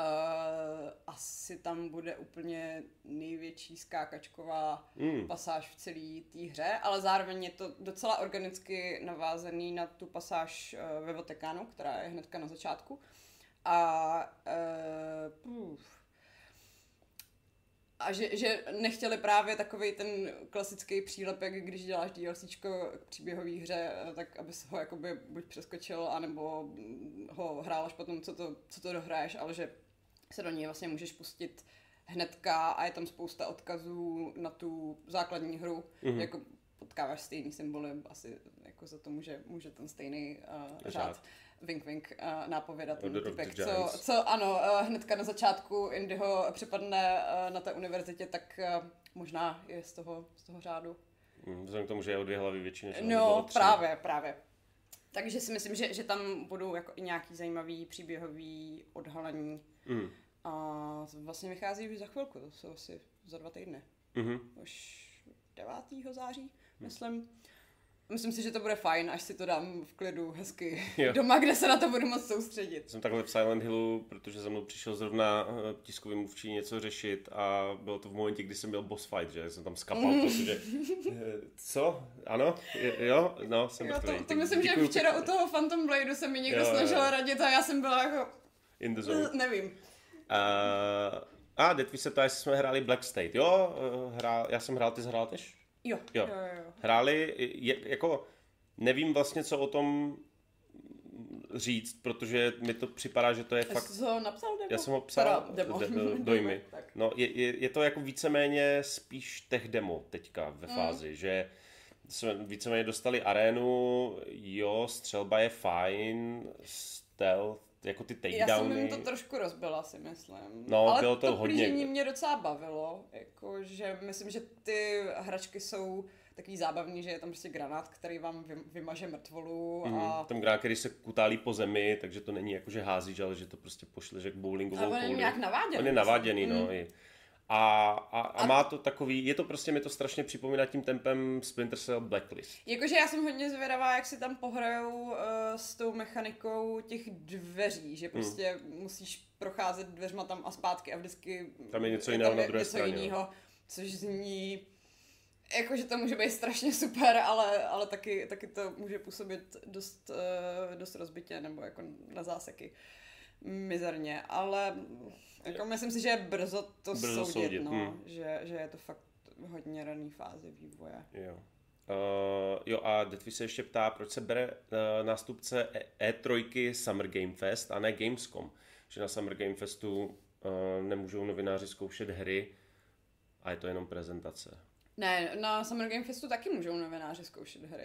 Uh, asi tam bude úplně největší skákačková mm. pasáž v celé té hře, ale zároveň je to docela organicky navázaný na tu pasáž uh, ve Vatikánu, která je hnedka na začátku. A uh, A že, že nechtěli právě takovej ten klasický přílepek, když děláš DLCčko k příběhové hře, tak abys ho jakoby buď přeskočil, anebo ho hrál až potom, co to, co to dohraješ, ale že se do něj vlastně můžeš pustit hnedka a je tam spousta odkazů na tu základní hru, mm-hmm. jako potkáváš stejný symboly, asi jako za to může, může ten stejný uh, řád. Wink, wink, uh, nápověda ten typek, co, co ano, uh, hnedka na začátku Indyho přepadne uh, na té univerzitě, tak uh, možná je z toho, z toho řádu. Mm, vzhledem k tomu, že je o dvě hlavy větší než no, právě, právě. Takže si myslím, že, že tam budou jako i nějaký zajímavý příběhový odhalení. Mm. A vlastně vychází už za chvilku, to jsou asi za dva týdny. Mm-hmm. Už devátého září, mm. myslím. Myslím si, že to bude fajn, až si to dám v klidu hezky jo. doma, kde se na to budu moc soustředit. Jsem takhle v Silent Hillu, protože za mnou přišel zrovna tiskový mluvčí něco řešit a bylo to v momentě, kdy jsem měl boss fight, že jsem tam skapal, mm. protože co? Ano? Jo? No, jsem jo, to, to myslím, že včera u toho Phantom Bladeu se mi někdo jo, snažil jo. radit a já jsem byla jako... In the zone. Nevím. Uh, a Detví se ptá, jestli jsme hráli Black State. Jo, hrál, já jsem hrál, ty jsi hrál tež? Jo, jo, jo, jo. Hráli, je, jako nevím vlastně, co o tom říct, protože mi to připadá, že to je Jsi fakt... Jsi ho napsal demo? Já jsem ho psal, Teda demo. De, dojmy. No, je, je, je to jako víceméně spíš tech demo teďka ve fázi, mm. že jsme víceméně dostali arénu, jo, střelba je fajn, stealth, jako ty takedowny. Já jsem jim to trošku rozbila, si myslím. No, ale bylo to, to hodně. plížení mě docela bavilo, jakože myslím, že ty hračky jsou takový zábavný, že je tam prostě granát, který vám vymaže mrtvolu a... Mm, tam granát, který se kutálí po zemi, takže to není jako, že házíš, ale že to prostě pošleš jak bowlingovou kouli. Ale on je nějak naváděný. On je naváděný, mm. no. A, a, a, a má to takový, je to prostě, mi to strašně připomíná tím tempem Splinter Cell Blacklist. Jakože já jsem hodně zvědavá, jak si tam pohrajou uh, s tou mechanikou těch dveří, že prostě mm. musíš procházet dveřma tam a zpátky a vždycky... Tam je něco jiného na druhé straně. Jinýho, což zní... Jakože to může být strašně super, ale, ale taky, taky to může působit dost, uh, dost rozbitě nebo jako na záseky mizerně, ale jako myslím si, že je brzo to brzo soudit, soudit. No, hmm. že, že je to fakt hodně raný fázi vývoje. Jo. Uh, jo a Detvi se ještě ptá, proč se bere uh, nástupce E tři Summer Game Fest a ne Gamescom, že na Summer Game Festu uh, nemůžou novináři zkoušet hry a je to jenom prezentace. Ne, na Summer Game Festu taky můžou novináři zkoušet hry.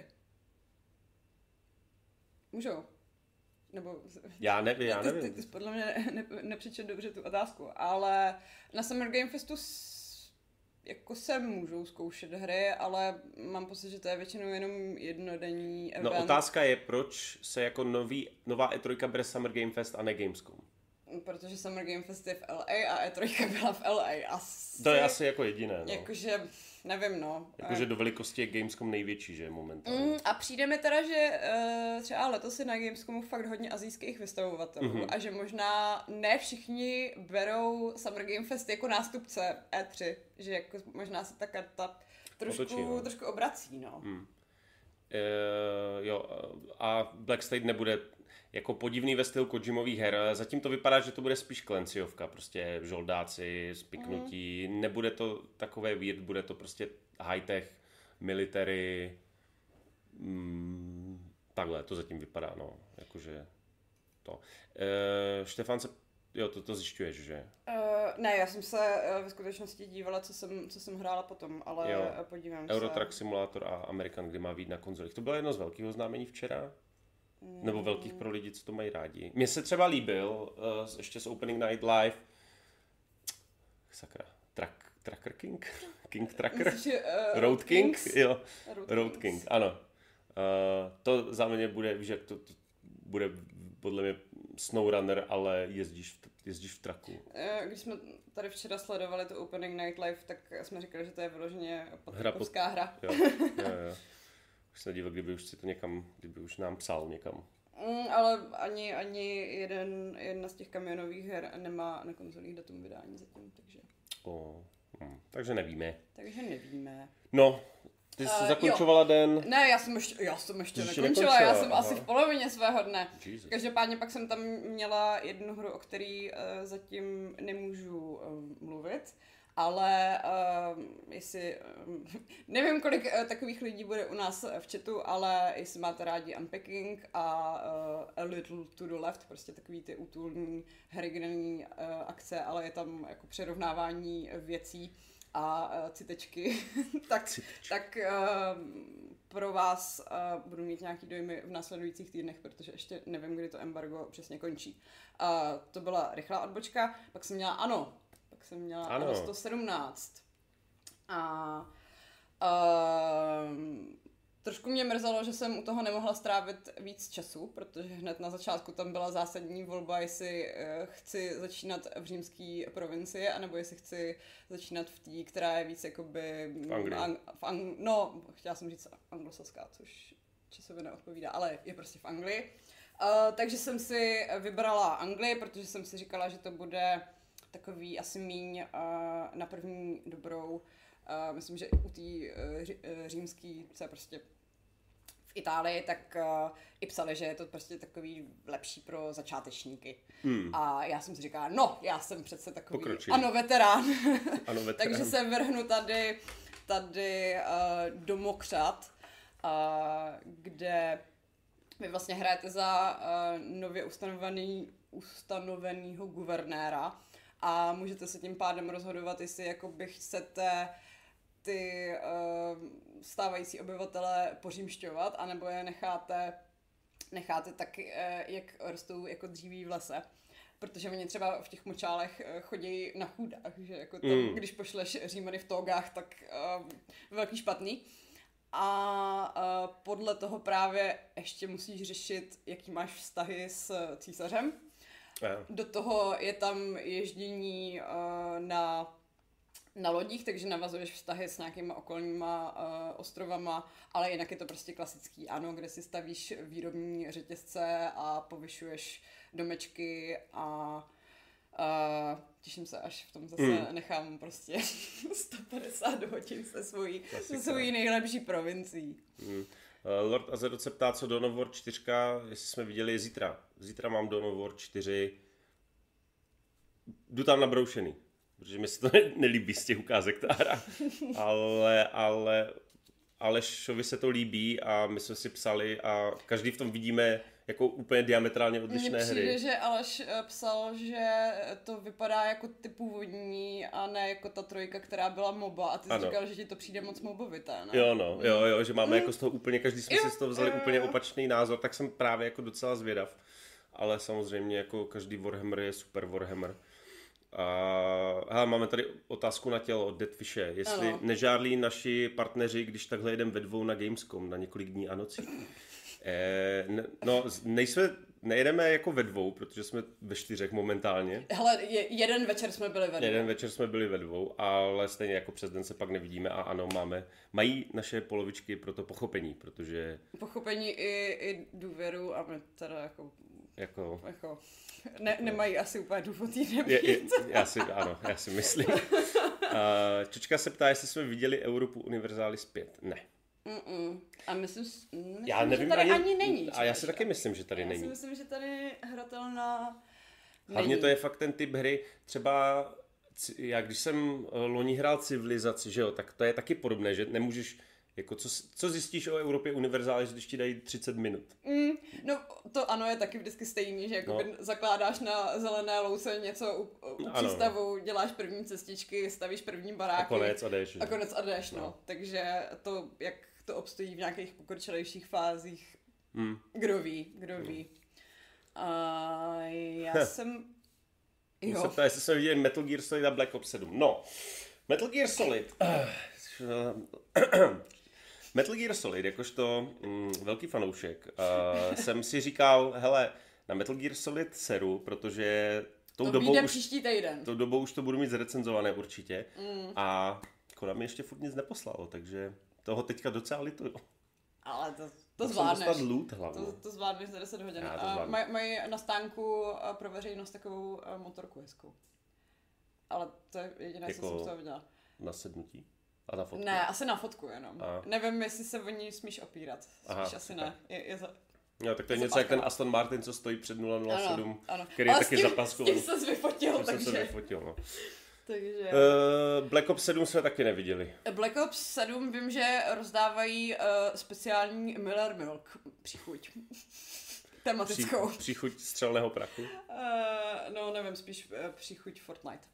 Můžou. Nebo... Já nevím, já nevím. Ty, ty, ty podle mě ne, ne, nepřečet dobře tu otázku, ale na Summer Game Festu s, jako se můžou zkoušet hry, ale mám pocit, že to je většinou jenom jednodenní event. No otázka je, proč se jako nový, nová E tři bere Summer Game Fest a ne Gamescom? Protože Summer Game Fest je v L A a E tři byla v L A. Asi, to je asi jako jediné, no. Jakože, nevím, no. Jakože do velikosti je Gamescom největší, že momentálně. Mm, a přijde mi teda, že uh, třeba letos je na Gamescomu fakt hodně asijských vystavovatelů mm-hmm. a že možná ne všichni berou Summer Game Fest jako nástupce E tři, že jako možná se ta karta trošku, Otočí, no. trošku obrací, no. Mm. Uh, jo, a Black State nebude jako podivný ve stylu Kojimových her. Zatím to vypadá, že to bude spíš klenciovka, prostě žoldáci, spiknutí. Mm. Nebude to takové weird, bude to prostě high-tech, military. Mm, takhle to zatím vypadá, no. Jakože to. E, Štefan se, jo, to, to zjišťuješ, že? Uh, ne, já jsem se uh, ve skutečnosti dívala, co jsem, co jsem hrála potom, ale jo. podívám Euro se. Euro Truck Simulator a American, kdy má vyjít na konzolích. To bylo jedno z velkých oznámení včera. Nebo velkých pro lidi, co to mají rádi. Mně se třeba líbil, uh, ještě z Opening Night Live, sakra, Truck, Trucker King? King Trucker? Myslíš, uh, Road King? Kings? Jo, Road, Road King, ano. Uh, to za mě bude, víš, jak to, to bude podle mě SnowRunner, ale jezdíš v, jezdíš v traku. Když jsme tady včera sledovali tu Opening Night Live, tak jsme říkali, že to je vyloženě podtrakovská hra. hra. Jo, jo, jo. Už se divil, kdyby už si to někam, kdyby už nám psal někam. Mm, ale ani, ani jeden, jedna z těch kamionových her nemá na konzolích datum vydání zatím, takže... Oh, hm, takže nevíme. Takže nevíme. No, ty jsi uh, zakončovala jo. den. Ne, já jsem ještě, já jsem ještě nekončila, nekončila, já jsem aha. asi v polovině svého dne. Jesus. Každopádně pak jsem tam měla jednu hru, o který uh, zatím nemůžu uh, mluvit. Ale uh, jestli, um, nevím, kolik uh, takových lidí bude u nás v chatu, ale jestli máte rádi Unpacking a uh, A Little to the Left, prostě takový ty útulný, hrygrný uh, akce, ale je tam jako přerovnávání věcí a uh, citečky, tak, Citečky. tak uh, pro vás uh, budu mít nějaký dojmy v následujících týdnech, protože ještě nevím, kdy to embargo přesně končí. Uh, to byla rychlá odbočka, pak jsem měla ano, jsem měla ano. sto sedmnáct. A uh, trošku mě mrzelo, že jsem u toho nemohla strávit víc času, protože hned na začátku tam byla zásadní volba, jestli uh, chci začínat v římské provincii, anebo jestli chci začínat v té, která je víc jakoby... V Anglii. Ang- v ang- no, chtěla jsem říct anglosaská, což časově neodpovídá, ale je prostě v Anglii. Uh, takže jsem si vybrala Anglii, protože jsem si říkala, že to bude takový asi míň uh, na první dobrou. Uh, myslím, že u té uh, ří, uh, římský, co je prostě v Itálii, tak uh, i psali, že je to prostě takový lepší pro začátečníky. Hmm. A já jsem si říkala, no, já jsem přece takový Pokročilý. ano veterán. Ano veterán. Takže se vrhnu tady, tady uh, do Mokřat, uh, kde vy vlastně hrajete za uh, nově ustanovený, ustanovenýho guvernéra a můžete se tím pádem rozhodovat, jestli jakoby chcete ty uh, stávající obyvatele pořímšťovat, anebo je necháte, necháte tak, uh, jak rostou jako dříví v lese. Protože oni třeba v těch močálech chodí na chůdách, že jako tam, mm. když pošleš Římany v tógách, tak uh, velký špatný. A uh, podle toho právě ještě musíš řešit, jaký máš vztahy s císařem. Yeah. Do toho je tam ježdění uh, na, na lodích, takže navazuješ vztahy s nějakýma okolníma uh, ostrovama, ale jinak je to prostě klasický, ano, kde si stavíš výrobní řetězce a povyšuješ domečky a uh, těším se, až v tom zase mm. nechám prostě sto padesát hodin se svojí, se svojí nejlepší provincií. Mm. Uh, Lord Azeroth se ptá, co Dawn of War čtyři, jestli jsme viděli zítra. Zítra mám Dawn of War čtyři. Jdu tam nabroušený, protože mi se to ne- nelíbí z těch ukázek ta hra. ale, ale Alešovi se to líbí a my jsme si psali a každý v tom vidíme jako úplně diametrálně odlišné hry. Mně přijde, že Aleš psal, že to vypadá jako ty původní a ne jako ta trojka, která byla MOBA a ty jsi říkal, že ti to přijde moc mobovité, ne? Jo, no, jo, jo, že máme mm. jako z toho úplně, každý jsme jo, si z toho vzali jo, úplně jo. opačný názor, tak jsem právě jako docela zvědav. Ale samozřejmě jako každý Warhammer je super Warhammer. A hele, máme tady otázku na tělo od Deadfishe. Jestli ano. nežádlí naši partneři, když takhle jedeme ve dvou na Gamescom na několik dní a nocí. Eh, ne, no, nejsme, nejedeme jako ve dvou, protože jsme ve čtyřech momentálně. Hele, je, jeden večer jsme byli ve dvou. Jeden večer jsme byli ve dvou, ale stejně jako přes den se pak nevidíme a ano, máme, mají naše polovičky pro to pochopení, protože... Pochopení i, i důvěru a my teda jako... Jako... jako ne, jako nemají asi úplně důvod jí je, je, já si, ano, já si myslím. uh, Čočka se ptá, jestli jsme viděli Europu Universalis pět. Ne. Mm-mm. A myslím, myslím já nevím, že tady ani, ani není. A já si taky myslím, že tady já není. Já si myslím, že tady hratelná Hlavně není. to je fakt ten typ hry, třeba já když jsem loni hrál Civilizaci, že jo, tak to je taky podobné, že nemůžeš, jako co, co zjistíš o Evropě Universalis, když ti dají třicet minut? Mm, no to ano, je taky vždycky stejný, že jako no. zakládáš na zelené louce něco u, u přístavu, děláš první cestičky, stavíš první baráky. A konec a jdeš. A konec a jdeš, no. no. Takže to, jak to obstojí v nějakých pokročilejších fázích, mm. kdo ví, kdo ví. Mm. A já jsem... Jo. Se ptá, jestli jsme viděli Metal Gear Solid a Black Ops sedm. No, Metal Gear Solid... Metal Gear Solid, jakožto mm, velký fanoušek, uh, jsem si říkal, hele, na Metal Gear Solid seru, protože tou to dobou už, příští týden. Tou dobou už to budu mít zrecenzované určitě. Mm. A Konami ještě furt nic neposlalo, takže toho teďka docela lituju. Ale to, to zvládneš. Dostat loot hlavně. To, to zvládneš za deset hodin. Uh, Mají maj na stánku pro veřejnost takovou uh, motorku hezkou. Ale to je jediné, jako co jsem z toho viděla. Na sednutí? A na fotku? Ne, asi na fotku jenom. Aha. Nevím, jestli se o ní smíš opírat. Spíš Aha, asi tak. ne. Je, je za... Jo, tak to je něco jak ten Aston Martin, co stojí před nula nula sedm, ano, ano. který ale je taky zapaskovaný. S tím ses vyfotil, takže... jsem se vyfotil, no. takže... Uh, Black Ops sedm jsme taky neviděli. Black Ops sedm vím, že rozdávají uh, speciální Miller Milk příchuť. Tematickou. Pří, příchuť střelného prachu? Uh, no, nevím, spíš uh, příchuť Fortnite.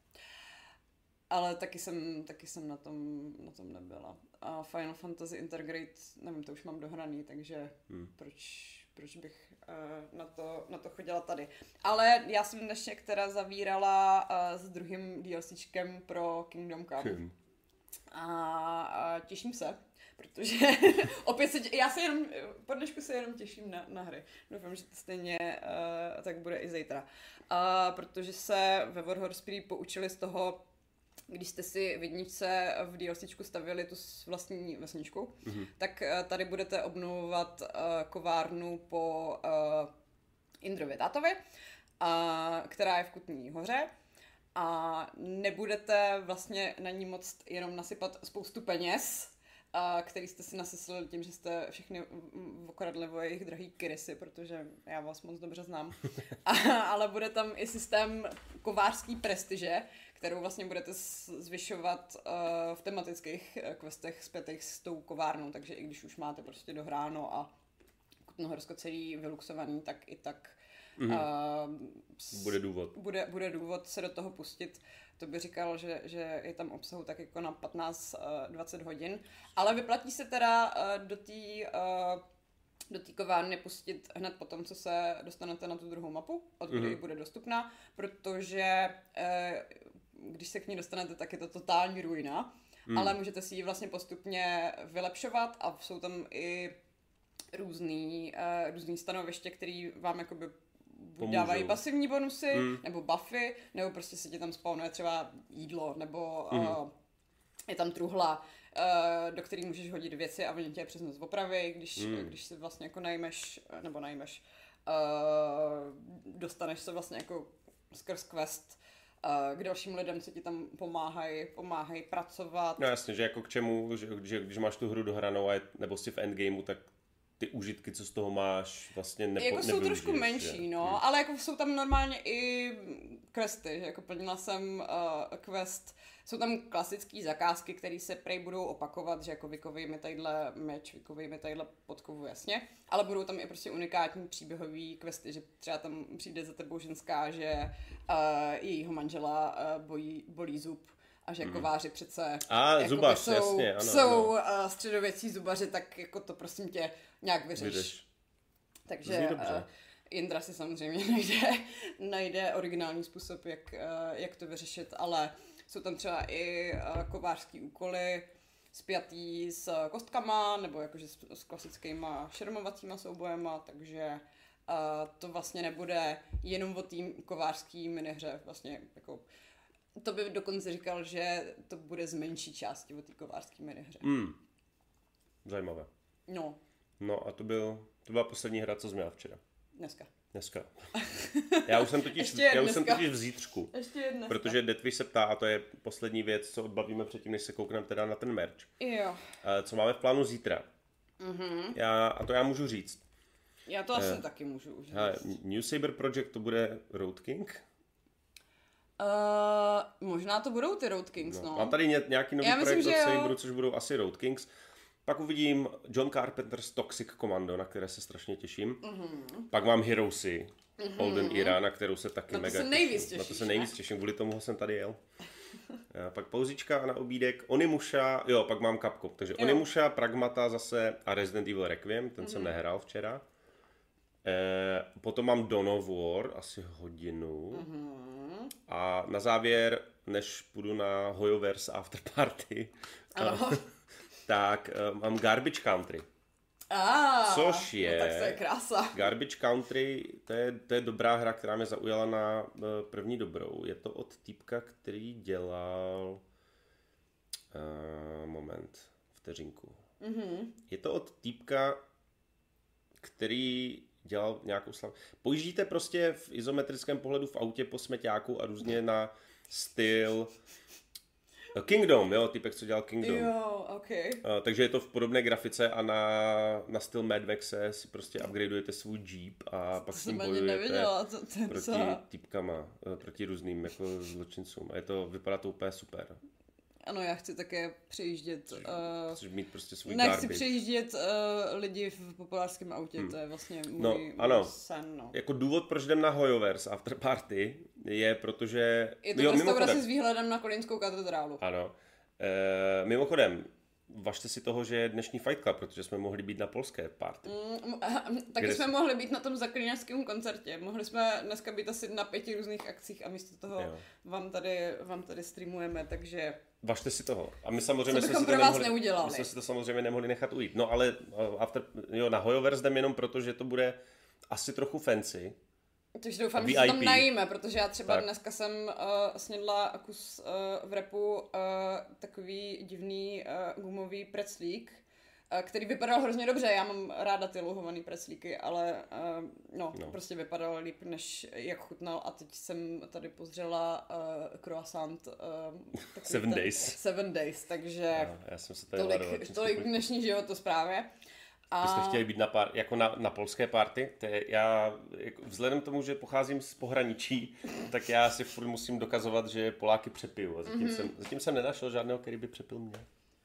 Ale taky jsem, taky jsem na tom, na tom nebyla. A Final Fantasy Intergrade, nevím, to už mám dohraný, takže hmm. proč, proč bych uh, na, to, na to chodila tady. Ale já jsem dnešek teda zavírala uh, s druhým DLCčkem pro Kingdom Come. Hmm. A, a těším se, protože opět se, tě, já se jenom, po dnešku se jenom těším na, na hry. Doufám, že to stejně uh, tak bude i zítra. Uh, protože se ve Warhorse prý poučili z toho, když jste si v jedničce v DLCčku stavili tu vlastní vesničku, mm-hmm. tak uh, tady budete obnovovat uh, kovárnu po uh, Indrově tátovi, uh, která je v Kutní Hoře. A nebudete vlastně na ní moct jenom nasypat spoustu peněz, a který jste si nasyslili tím, že jste všechny okradli o jejich drahý kirisy, protože já vás moc dobře znám. A, ale bude tam i systém kovářský prestiže, kterou vlastně budete zvyšovat uh, v tematických questech zpětých s tou kovárnou, takže i když už máte prostě dohráno a Kutnohorsko celý vyluxovaný, tak i tak mm-hmm. uh, bude důvod. Bude, bude důvod se do toho pustit. To by říkal, že, že je tam obsahu tak jako na patnáct dvacet hodin. Ale vyplatí se teda uh, do té uh, do té kovárny pustit hned po tom, co se dostanete na tu druhou mapu, od kdy mm-hmm. bude dostupná, protože uh, když se k ní dostanete, tak je to totální ruina, mm. ale můžete si ji vlastně postupně vylepšovat a jsou tam i různý, uh, různý stanoviště, které vám jakoby buď dávají pasivní bonusy, mm. nebo buffy, nebo prostě se ti tam spawnuje třeba jídlo, nebo mm. uh, je tam truhla, uh, do který můžeš hodit věci a oni tě přes noc opraví, když, mm. když si vlastně jako najmeš, nebo najmeš, uh, dostaneš se vlastně jako skrz quest uh, k dalším lidem, co ti tam pomáhají, pomáhají pracovat. No jasně, že jako k čemu, že, že když máš tu hru dohranou a je, nebo si v endgameu, tak ty užitky, co z toho máš, vlastně nepo, jako jsou trošku menší, no, hmm. ale jako jsou tam normálně i questy, že jako plnila jsem uh, quest, jsou tam klasické zakázky, které se prej budou opakovat, že jako vykovej mi tadyhle meč, vykovej mi tadyhle podkovu, jasně, ale budou tam i prostě unikátní příběhový questy, že třeba tam přijde za tebou ženská, že uh, jejího manžela uh, bojí, bolí zub, a že mm. kováři přece a, jako zubař, jsou, jasně, ano, jsou ano. Uh, středověcí zubaři, tak jako to prosím tě nějak vyřeš. Vyřeš. Takže uh, Jindra si samozřejmě najde, najde originální způsob, jak, uh, jak to vyřešit, ale jsou tam třeba i uh, kovářský úkoly spjatý s kostkama, nebo jakože s, s klasickýma šermovacíma soubojema, takže uh, to vlastně nebude jenom o té kovářský minihře, vlastně jako to by dokonce říkal, že to bude z menší části o té kovářské minihře. Mm. Zajímavé. No. No a to, byl, to byla poslední hra, co jsi měla včera. Dneska. Dneska. Já už jsem totiž, já už jsem totiž v zítřku. Ještě je dneska. Protože Deathwish se ptá, a to je poslední věc, co odbavíme předtím, než se koukneme teda na ten merch. Jo. Co máme v plánu zítra. Mhm. Já, a to já můžu říct. Já to asi uh, taky můžu už hele, New Saber Project to bude Road King. Uh, možná to budou ty Road Kings, no. no. Mám tady ně, nějaký nový Já projekt myslím, od že Saberu, což budou asi Road Kings. Pak uvidím John Carpenter's Toxic Commando, na které se strašně těším. Mm-hmm. Pak mám Heroesy, mm-hmm. Olden Era, na kterou se taky na to mega se nejvíc těším. Na to se nejvíc těším, kvůli tomu jsem tady jel. Já, pak pauzička na obídek, Onimusha, jo, pak mám Capcom. Takže jo. Onimusha, Pragmata zase a Resident Evil Requiem, ten mm-hmm. jsem nehrál včera. Eh, potom mám Dawn of War, asi hodinu. Mm-hmm. A na závěr, než půjdu na Hoyoverse After Party, tak uh, mám Garbage Country. Ah, což je... No tak to je krása. Garbage Country, to je, to je dobrá hra, která mě zaujala na uh, první dobrou. Je to od týpka, který dělal... Uh, moment, vteřinku. Mm-hmm. Je to od týpka, který dělal nějakou slavu. Pojíždíte prostě v izometrickém pohledu v autě po smeťáku a různě na styl Kingdom, jo, typek, co dělal Kingdom. Jo, okay. Uh, takže je to v podobné grafice a na, na styl Mad Maxe si prostě upgradeujete svůj Jeep a pak s tím bojujete to, to proti co? týpkama, uh, proti různým jako zločincům. A je to, vypadá to úplně super. Ano, já chci také přejíždět... Chceš, uh, chceš mít prostě svůj nechci garbage. přejíždět uh, lidi v populářském autě, hmm. to je vlastně můj, no, můj ano. sen. No. Jako důvod, proč jdem na Hoyoverse After Party, je protože... Je to restaurace s výhledem na Kolínskou katedrálu. Ano. E, mimochodem, važte si toho, že je dnešní Fight Club, protože jsme mohli být na polské party. Mm, taky Kde jsme jsi... mohli být na tom zaklínačském koncertě. Mohli jsme dneska být asi na pěti různých akcích a místo toho vám tady, vám tady streamujeme, takže... Važte si toho. A my samozřejmě Co jsme si, to nemohli, my jsme si to samozřejmě nemohli nechat ujít. No ale after, jo, na Hoyoverse jdem jenom proto, že to bude asi trochu fancy. Takže doufám, že se tam najíme, protože já třeba tak. dneska jsem uh, snědla kus uh, v repu uh, takový divný uh, gumový preclík, uh, který vypadal hrozně dobře. Já mám ráda ty louhovaný preclíky, ale uh, no, no, prostě vypadal líp, než jak chutnal. A teď jsem tady pozřela uh, croissant uh, Seven Days. Seven Days, takže no, já jsem se tady tolik, varoval, tolik dnešní životosprávě. A... Byste chtěli být na pár, jako na, na polské party? To je, já, jako, vzhledem k tomu, že pocházím z pohraničí, tak já si furt musím dokazovat, že Poláky přepiju. A zatím, mm-hmm. jsem, zatím jsem nenašel žádného, který by přepil mě.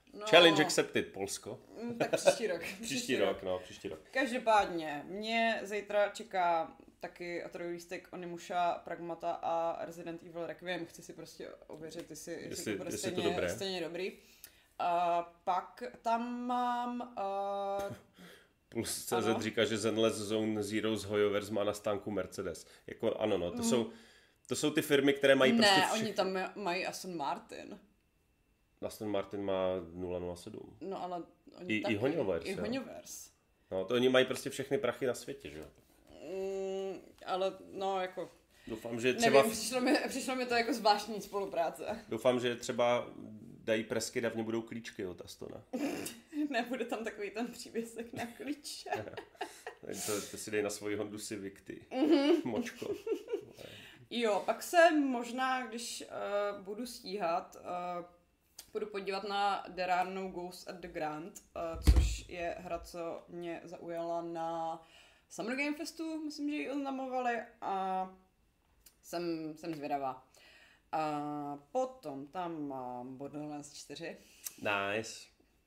No, Challenge accepted, Polsko. Tak příští rok. příští, příští rok, rok, no, příští rok. Každopádně, mě zítra čeká taky trojlístek Onimusha, Pragmata a Resident Evil Requiem. Chci si prostě ověřit, jestli, jestli, jestli to bude jestli stejně, to dobré. stejně dobrý. A pak tam mám... Uh, Plus C Z říká, že Zenless Zone Zero z Hoyoverse má na stánku Mercedes. Jako ano, no, to, mm. jsou, to jsou ty firmy, které mají ne, prostě... Ne, všech... oni tam mají Aston Martin. Aston Martin má nula nula sedm. No ale oni I, taky. I Hoyoverse. I Hoyoverse. No, to oni mají prostě všechny prachy na světě, že jo? Mm, ale no, jako... Doufám, že třeba... Nevím, přišlo mi, přišlo mi to jako zvláštní spolupráce. Doufám, že třeba dají presky a v ně budou klíčky od Astona. Nebude tam takový ten přívěsek na klíče. to, to si dej na svoji Hondu Civic, ty. Mm-hmm. Močko. Jo, pak se možná, když uh, budu stíhat, uh, budu podívat na There Are No Ghosts at the Grand, uh, což je hra, co mě zaujala na Summer Game Festu, myslím, že ji oznamovali a jsem, jsem zvědavá. A potom tam mám Borderlands čtyři. Nice.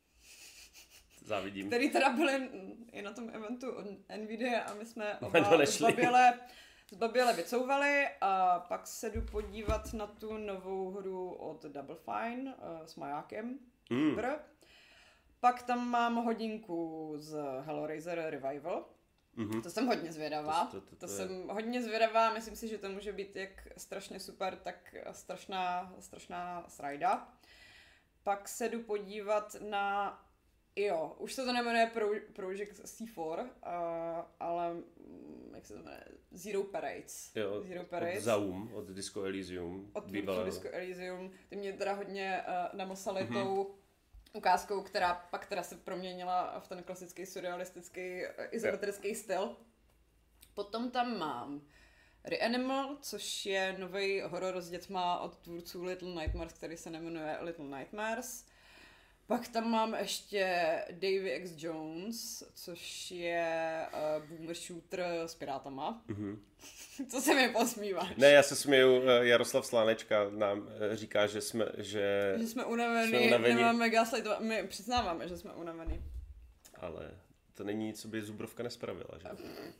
Závidím. Který teda byly i na tom eventu od Nvidia a my jsme oba zbaběle, zbaběle vycouvali a pak se jdu podívat na tu novou hru od Double Fine uh, s majákem. Mm. Pak tam mám hodinku z Hellraiser Revival. Mm-hmm. To jsem hodně zvědavá. To, to, to, to, to jsem je... hodně zvědavá, myslím si, že to může být jak strašně super, tak strašná, strašná srajda. Pak se jdu podívat na, jo, už se to nejmenuje Pro, Project C čtyři, uh, ale jak se to jmenuje, Zero Parades. Jo, Zero Parades. Od Zaum, od Disco Elysium. Od Disco Elysium. Ty mě teda hodně uh, namosali mm-hmm. tou ukázkou, která pak teda se proměnila v ten klasický surrealistický izometrický yeah. styl. Potom tam mám Reanimal, což je nový horor s dětma od tvůrců Little Nightmares, který se jmenuje Little Nightmares. Pak tam mám ještě Davy X. Jones, což je uh, boomer shooter s pirátama. Mm-hmm. Co se mi posmíváš? Ne, já se směju, Jaroslav Slánečka nám říká, že jsme, že... Že jsme unavený, nemáme gaslight, my přiznáváme, že jsme unavený. Ale to není nic, co by Zubrovka nespravila, že?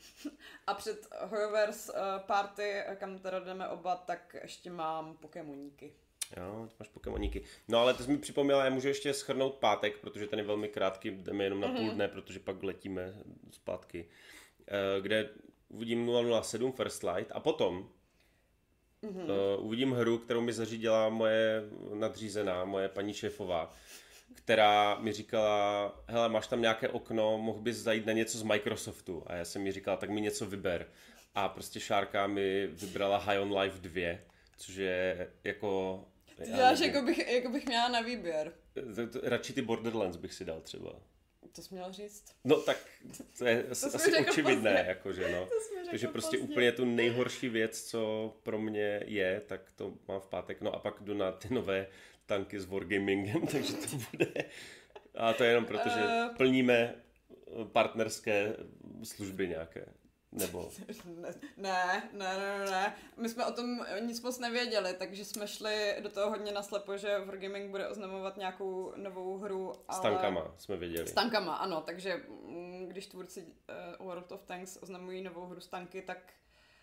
A před Hoyoverse uh, party, kam teda jdeme oba, tak ještě mám Pokémoníky. Jo, máš Pokémoníky. No ale to jsi mi připomněla, já můžu ještě shrnout pátek, protože ten je velmi krátký, jdeme jenom na mm-hmm. půl dne, protože pak letíme zpátky. Kde uvidím nula nula sedm First Light a potom mm-hmm. uh, uvidím hru, kterou mi zařídila moje nadřízená, moje paní šéfová, která mi říkala, hele, máš tam nějaké okno, mohl bys zajít na něco z Microsoftu. A já jsem mi říkala, tak mi něco vyber. A prostě Šárka mi vybrala High on Life dva, což je jako... Ty děláš, jako bych, jako bych měla na výběr. Radši ty Borderlands bych si dal třeba. To jsi měl říct. No tak to je to asi očividné, jakože no. Takže prostě pozdě. Úplně tu nejhorší věc, co pro mě je, tak to mám v pátek. No a pak jdu na ty nové tanky s Wargamingem, takže to bude... A to je jenom proto, že uh... plníme partnerské služby nějaké. Nebo... Ne, ne, ne, ne. My jsme o tom nic moc nevěděli, takže jsme šli do toho hodně naslepo, že Wargaming bude oznamovat nějakou novou hru. Ale... S tankama jsme věděli. S tankama, ano, takže když tvůrci uh, World of Tanks oznamují novou hru s tanky, tak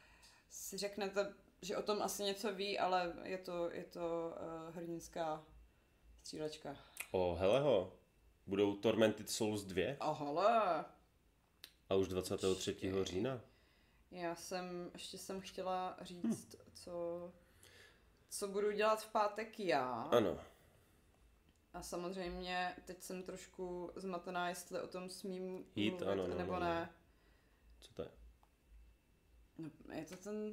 si řeknete, že o tom asi něco ví, ale je to, je to uh, hrdinská střílečka. O, heleho, budou Tormented Souls dva? O, hele. A už dvacátého třetího října? Já jsem, ještě jsem chtěla říct, hmm. co, co budu dělat v pátek já. Ano. A samozřejmě teď jsem trošku zmatená, jestli o tom smím jít, mluvit, ano, no, nebo no, ne. Co to je? No, je to ten...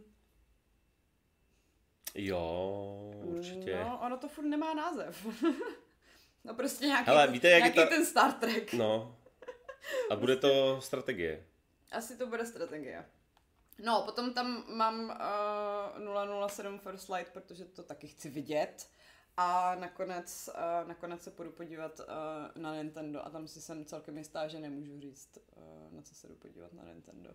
Jo, určitě. No, ono to furt nemá název. No prostě nějaký, Hele, víte, jak nějaký je ta... ten Star Trek. No. A bude to strategie? Asi to bude strategie. No, potom tam mám uh, nula nula sedm First Light, protože to taky chci vidět. A nakonec, uh, nakonec se půjdu podívat uh, na Nintendo a tam si jsem celkem jistá, že nemůžu říct, uh, na co se jdu podívat na Nintendo.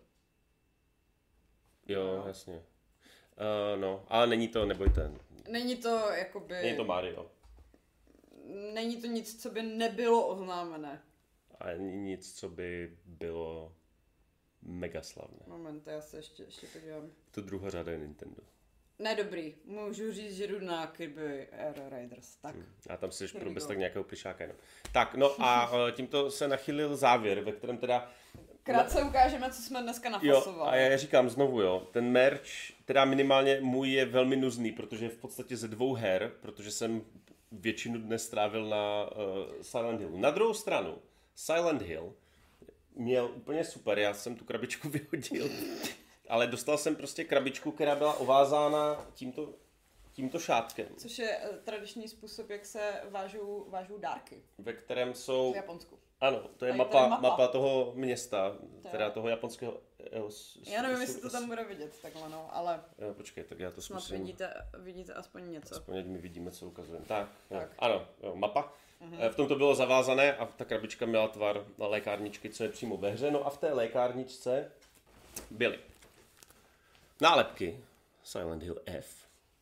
Jo, no. Jasně. Uh, no, ale není to, nebojte. Není to jakoby... Není to Mario. není to nic, co by nebylo oznámené. A nic, co by bylo mega slavné. Moment, já se ještě, ještě podívám. To druhá řada je Nintendo. Ne, dobrý. Můžu říct, že jdu na Kirby Air Riders. Tak. Hmm. A tam si jdeš pro bez tak nějakého plišáka jenom. Tak, no a tímto se nachylil závěr, ve kterém teda... Krátce ukážeme, co jsme dneska nafasovali. Jo, a já říkám znovu, jo, ten merch, teda minimálně můj je velmi nuzný, protože je v podstatě ze dvou her, protože jsem většinu dnes strávil na uh, Silent Hillu. Na druhou stranu, Silent Hill měl úplně super, já jsem tu krabičku vyhodil, ale dostal jsem prostě krabičku, která byla ovázána tímto, tímto šátkem. Což je uh, tradiční způsob, jak se vážou, vážou dárky. Ve kterém jsou... V Japonsku. Ano, to je A mapa, je mapa. mapa toho města, To teda je. toho japonského... Jo, Já nevím, jestli to tam bude vidět takhle, no, ale Jo, počkej, tak já to snad zkusím. vidíte, vidíte aspoň něco. Aspoň ať my vidíme, co ukazujeme. Tak, Tak. tak. Ano, jo, mapa. Mhm. V tom to bylo zavázané a ta krabička měla tvar lékárničky, co je přímo ve hře. No a v té lékárničce byly nálepky Silent Hill F.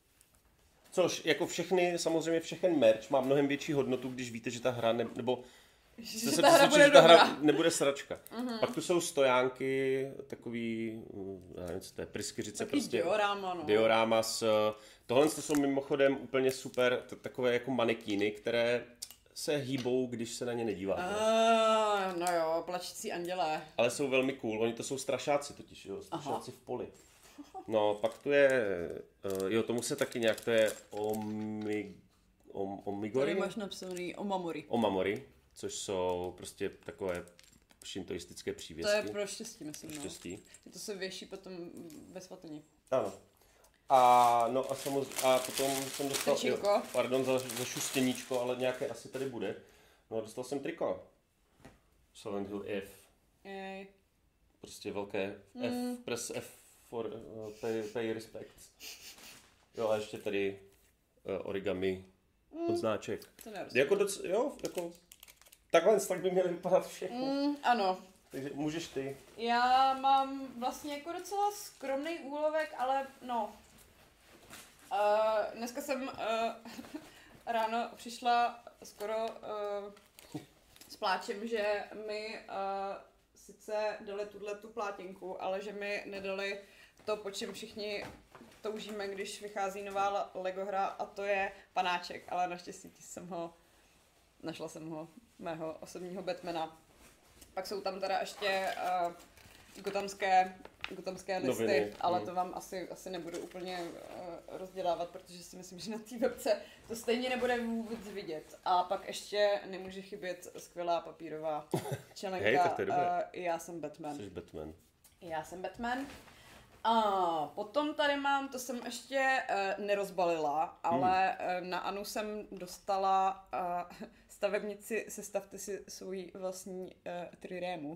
Což jako všechny, samozřejmě všechen merch má mnohem větší hodnotu, když víte, že ta hra ne, nebo Že jste se ta hra přesvědčili, bude že ta hra dobrá. nebude sračka. Mhm. Pak tu jsou stojánky, takový, mm, já nevím, co to je, pryskyřice, Takový prostě dioráma, no. dioráma s... Tohle to jsou mimochodem úplně super, t- takové jako manekíny, které se hýbou, když se na ně nedíváte. Uh, no jo, plačící andělé. Ale jsou velmi cool, oni to jsou strašáci totiž, jo, Aha. strašáci v poli. No, pak tu je, uh, jo, tomu se taky nějak, to je omi, om, Tady omigori? máš napsaný Omamori. Omamori, což jsou prostě takové šintoistické To přívěsky. je pro štěstí, myslím, no. Štěstí. To se věší potom ve svatyni. Ano. A no a samozřejmě, a potom jsem dostal, Tričínko. jo, pardon za, za šustěníčko, ale nějaké asi tady bude. No a dostal jsem triko. Silent Hill F. Jej. Prostě velké Mm. F, press F for uh, pay, pay respects. Jo a ještě tady uh, origami odznáček. To nerozumím. Jako doc, jo, jako takhle tak by měly vypadat všechny. Mm, ano. Takže můžeš ty. Já mám vlastně jako docela skromný úlovek, ale no. Uh, dneska jsem uh, ráno přišla skoro uh, s pláčem, že mi uh, sice dali tuhle tu plátěnku, ale že mi nedali to, po čem všichni toužíme, když vychází nová Lego hra, a to je panáček, ale naštěstí jsem ho, našla jsem ho, mého osobního Batmana. Pak jsou tam teda ještě uh, gotamské, gotamské listy, Noviny. ale Hmm. to vám asi, asi nebudu úplně uh, rozdělávat, protože si myslím, že na té webce to stejně nebude vůbec vidět. A pak ještě nemůže chybět skvělá papírová čelenka. Hej, tak to je dobré. uh, Já jsem Batman. Jsi Batman. Já jsem Batman. A potom tady mám, to jsem ještě uh, nerozbalila, ale uh, na Anu jsem dostala uh, stavebnici, sestavte si svůj vlastní uh, trirému.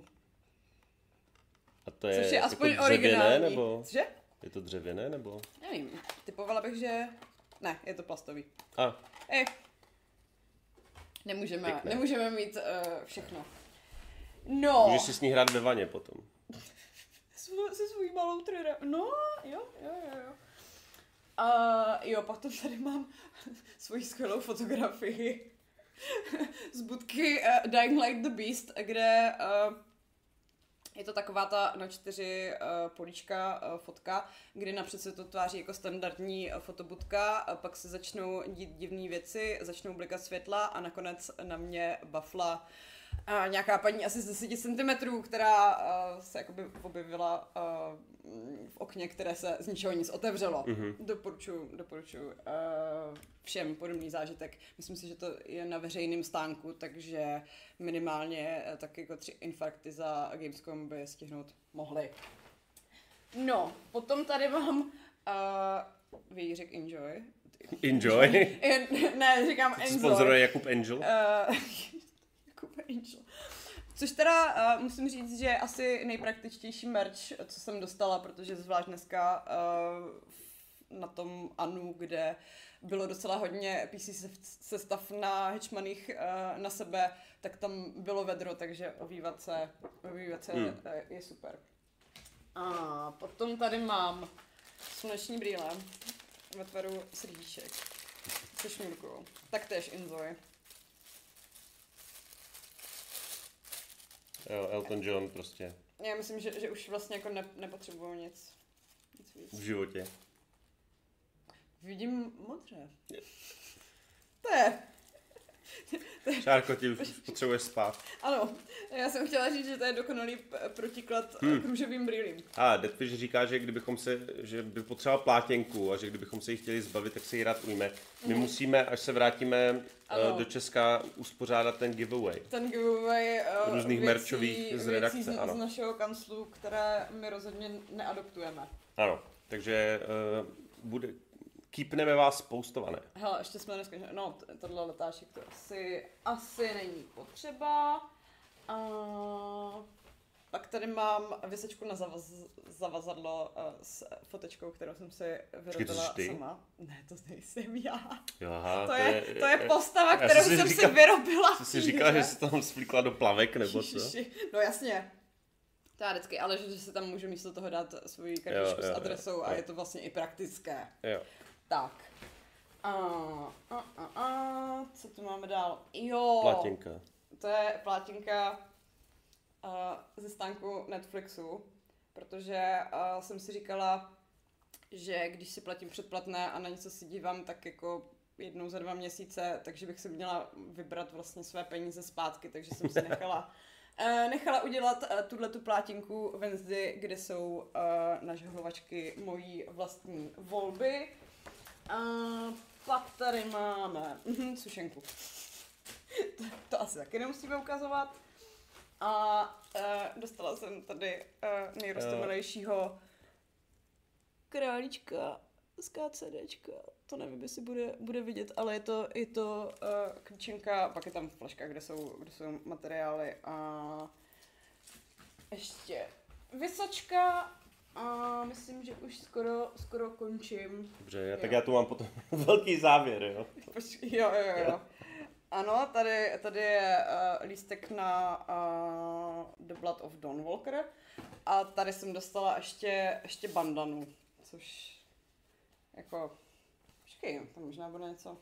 A to je, Což je jako aspoň dřevěné, originální. nebo? Cože? Je to dřevěné, nebo? Nevím, typovala bych, že... Ne, je to plastový. A, Ej. Nemůžeme, Pěkné. nemůžeme mít uh, všechno. No. můžeš si s ní hrát ve vaně potom. Svů, se svůj malou trire. No, jo, jo, jo, jo. A jo, potom tady mám svoji skvělou fotografii z budky uh, Dying Light the Beast, kde uh, je to taková ta na čtyři uh, políčka uh, fotka, kdy napřed se to tváří jako standardní uh, fotobudka, a pak se začnou dít divné věci, začnou blikat světla a nakonec na mě bafla uh, nějaká paní asi z deset centimetrů, která uh, se jakoby objevila uh, v okně, které se z ničeho nic otevřelo. Mhm. Doporučuji, doporučuji uh, všem podobný zážitek. Myslím si, že to je na veřejném stánku, takže minimálně uh, tak jako tři infarkty za Gamescom by stihnout mohli. No, potom tady mám uh, vy řek Enjoy. Enjoy. Ne, říkám Enjoy. Sponzoruje Jakub Angel. Uh, Jakub Angel. Což teda uh, musím říct, že je asi nejpraktičtější merch, co jsem dostala, protože zvlášť dneska uh, na tom Anu, kde bylo docela hodně P C sestav na hečmaných uh, na sebe, tak tam bylo vedro, takže ovývat se, ovývat se Hmm. uh, je super. A potom tady mám sluneční brýle ve tvaru srdíček se šňůrkou. Taktéž Enjoy. Jo, Elton John prostě. Já myslím, že, že už vlastně jako ne, nepotřebuju nic, nic víc. V životě. Vidím modře. To je... Šárko, ti potřebuješ spát. Ano, já jsem chtěla říct, že to je dokonalý p- protiklad hmm. k růžovým brýlím. A Deathwish říká, že kdybychom se, že by potřeboval plátěnku a že kdybychom se jí chtěli zbavit, tak se jí rád ujme. My mm. musíme, až se vrátíme ano. do Česka, uspořádat ten giveaway. Ten giveaway uh, různých věcí, merchových z redakce, z, ano. z našeho kanclu, které my rozhodně neadoptujeme. Ano, takže uh, bude... Kýpneme vás poustované. Hele, ještě jsme neskončili. No, tohle letáček to asi, asi není potřeba. A pak tady mám vysečku na zavaz, zavazadlo s fotečkou, kterou jsem si vyrobila sama. Ne, to nejsem já. Jo, aha, to, to, je, je, to je postava, kterou jsem, jsem říkal, si vyrobila. Jsi si říkala, že jsi tam splíkla do plavek, nebo co? No jasně. To je vždycky, ale že, že si tam můžu místo toho dát svoji kartičku s adresou jo, jo, a je to vlastně i praktické. Jo. Tak. A, a, a, a, co tu máme dál? Jo. Plátěnka. To je plátěnka uh, ze stánku Netflixu, protože uh, jsem si říkala, že když si platím předplatné a na něco si dívám, tak jako jednou za dva měsíce, takže bych si měla vybrat vlastně své peníze zpátky, takže jsem si nechala uh, nechala udělat uh, tuhletu plátinku Wednesday, kde jsou uh, nažehlovačky mojí vlastní volby. A pak tady máme uhum, sušenku. to, to asi taky nemusíme ukazovat. A uh, dostala jsem tady uh, nejrostomilejšího králíčka z KCDčka. To nevím, jestli bude, bude vidět, ale je to, je to uh, klíčenka, pak je tam flaška, kde jsou, kde jsou materiály a ještě vysačka. A myslím, že už skoro, skoro končím. Dobře, já, tak já tu mám potom velký závěr, jo? Počkej, jo, jo, jo. Ano, tady, tady je uh, lístek na uh, The Blood of Dawn Walker a tady jsem dostala ještě, ještě bandanu, což jako, počkej, tam možná bude něco.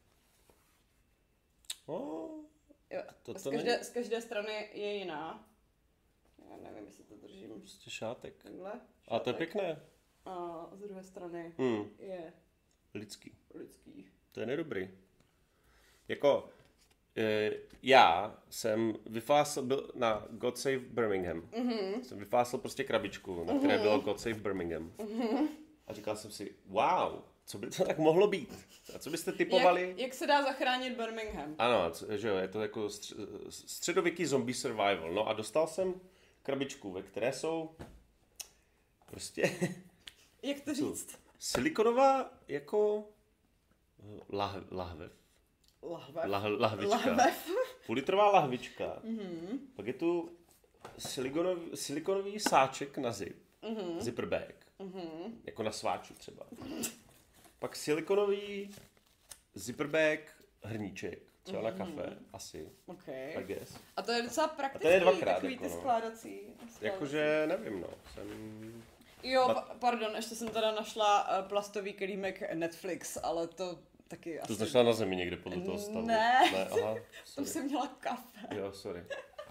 Oh, jo, to z, každé, z každé strany je jiná. Já nevím, jestli to držím. Prostě šátek. Takhle. A to je pěkné. A z druhé strany hmm. je lidský. lidský. To je nedobrý. Jako, e, já jsem vyfásl, byl na God Save Birmingham. Mm-hmm. Jsem vyfásl prostě krabičku, na které mm-hmm. bylo God Save Birmingham. Mm-hmm. A říkal jsem si, wow, co by to tak mohlo být? A co byste typovali? Jak, jak se dá zachránit Birmingham? Ano, že jo, je to jako středověký zombie survival. No a dostal jsem krabičku, ve které jsou prostě... Jak to říct? Silikonová jako lah, lahvev. Lahvev. Lah, lahvička. Lahvev. Půlitrová lahvička. Mm-hmm. Pak je tu silikonový, silikonový sáček na zip. Mm-hmm. Zipper bag. Mm-hmm. Jako na sváču třeba. Pak silikonový zipper bag hrníček. Třeba mm-hmm. na kafe, asi. Okay. I guess. A to je docela praktický, a to je dvakrát, takový jako, ty no. skládací. skládací. Jakože nevím, no. Jsem... Jo, pa- pardon, ještě jsem teda našla uh, plastový kelímek Netflix, ale to taky asi... To jsi našla na zemi někde podle toho stavu. Ne, ne aha, to jsem měla kafe. Jo, sorry.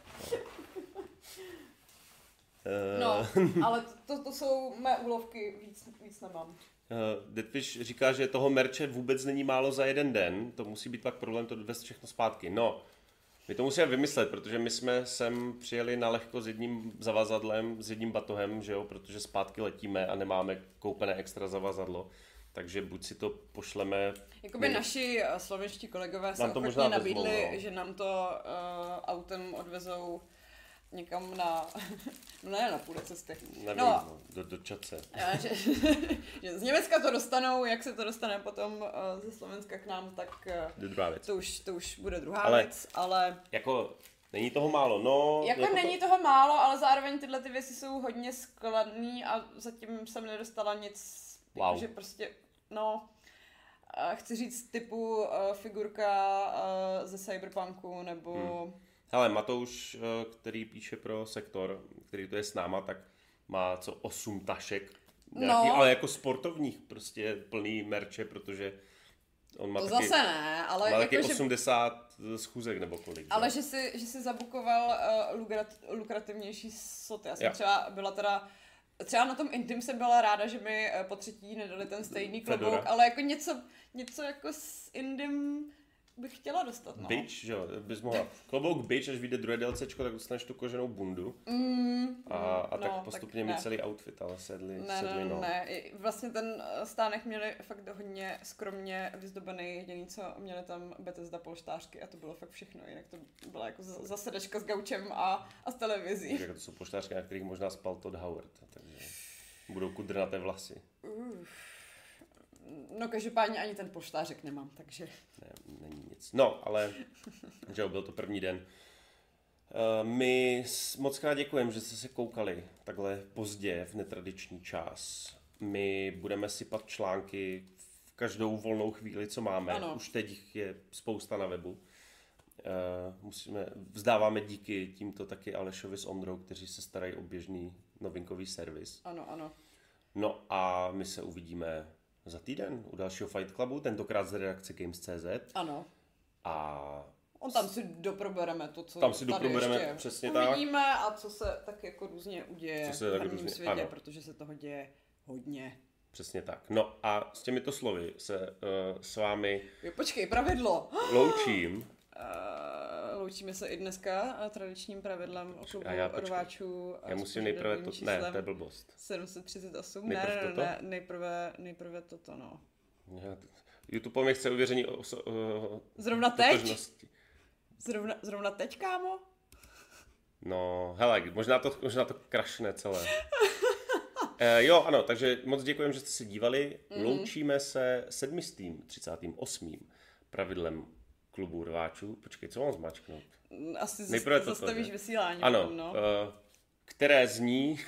No, no ale to, to jsou mé úlovky, víc, víc nemám. Uh, Deathwish říká, že toho merče vůbec není málo za jeden den, to musí být pak problém to dovést všechno zpátky. No, my to musíme vymyslet, protože my jsme sem přijeli na lehko s jedním zavazadlem, s jedním batohem, že jo, protože zpátky letíme a nemáme koupené extra zavazadlo. Takže buď si to pošleme... Jakoby my... naši uh, slovenští kolegové se ochotně nabídli, vezmou, no. že nám to uh, autem odvezou někam na... no ne, na půl cesty. Nevím, no, do, do Čace. že, že z Německa to dostanou, jak se to dostane potom uh, ze Slovenska k nám, tak uh, to, už, to už bude druhá ale, věc, ale... Jako... Není toho málo, no... Jako, jako není to... toho málo, ale zároveň tyhle ty věci jsou hodně skladný a zatím jsem nedostala nic, wow. Jakože prostě, no, chci říct typu uh, figurka uh, ze Cyberpunku, nebo... Hmm. Hele, Matouš, který píše pro Sektor, který to je s náma, tak má co osm tašek, nějaký, no. ale jako sportovních, prostě plný merče, protože On má to taky, zase ne, ale... má taky jako, osmdesát že... schůzek nebo kolik. Ale že, že si, že si zabukoval uh, lukrat, lukrativnější sloty. Já jsem ja. třeba byla teda... Třeba na tom Intim jsem byla ráda, že mi po třetí nedali ten stejný klobouk, ale jako něco, něco jako s Indim bych chtěla dostat, no. Bitch, že jo, bys mohla. Klobouk bitch, až vyjde druhé DLCčko, tak dostaneš tu koženou bundu. Mm, a, a no, tak postupně tak mi celý outfit, ale sedli, ne, sedli ne, no. ne, vlastně ten stánek měli fakt hodně skromně vyzdobený, jediný co měli tam Bethesda polštářky a to bylo fakt všechno, jinak to byla jako zasedačka s gaučem a, a s televizí. Takže to jsou polštářky, na kterých možná spal Todd Howard, takže budou kudrnaté vlasy. Uf. No každopádně ani ten polštářek nemám, takže... Ne, není nic. No, ale že jo, byl to první den. Uh, my moc krát děkujeme, že jste se koukali takhle pozdě v netradiční čas. My budeme sypat články v každou volnou chvíli, co máme. Ano. Už teď jich je spousta na webu. Uh, musíme, vzdáváme díky tímto taky Alešovi s Ondrou, kteří se starají o běžný novinkový servis. Ano, ano. No a my se uvidíme za týden u dalšího Fight Clubu, tentokrát z redakce Games tečka cé zet. Ano. A on tam si doprobereme to, co tam si tady doprobereme ještě přesně uvidíme tak. a co se tak jako různě uděje Co se v tak herním různě, světě, ano. protože se toho děje hodně. Přesně tak. No a s těmito slovy se uh, s vámi Jo, počkej, pravidlo! loučím. Uh, loučíme se i dneska uh, tradičním pravidlem o klubu A já, počkej. rváčů. Já musím nejprve to, ne, to je blbost. sedm set třicet osm, Nejprve ne, ne, toto? ne, nejprve, nejprve toto, no. Já, YouTube mi chce uvěření o, o, o Zrovna teď? totožnosti. Zrovna, zrovna teď, kámo? No, hele, možná to, možná to krašne celé. e, jo, ano, takže moc děkujeme, že jste se dívali. Mm-hmm. Loučíme se sedmistým, třicátým osmým pravidlem klubu rváčů. Počkej, co mám zmačknout? Asi Nejprve zas, toto, zastavíš že? vysílání. Ano, no. uh, které zní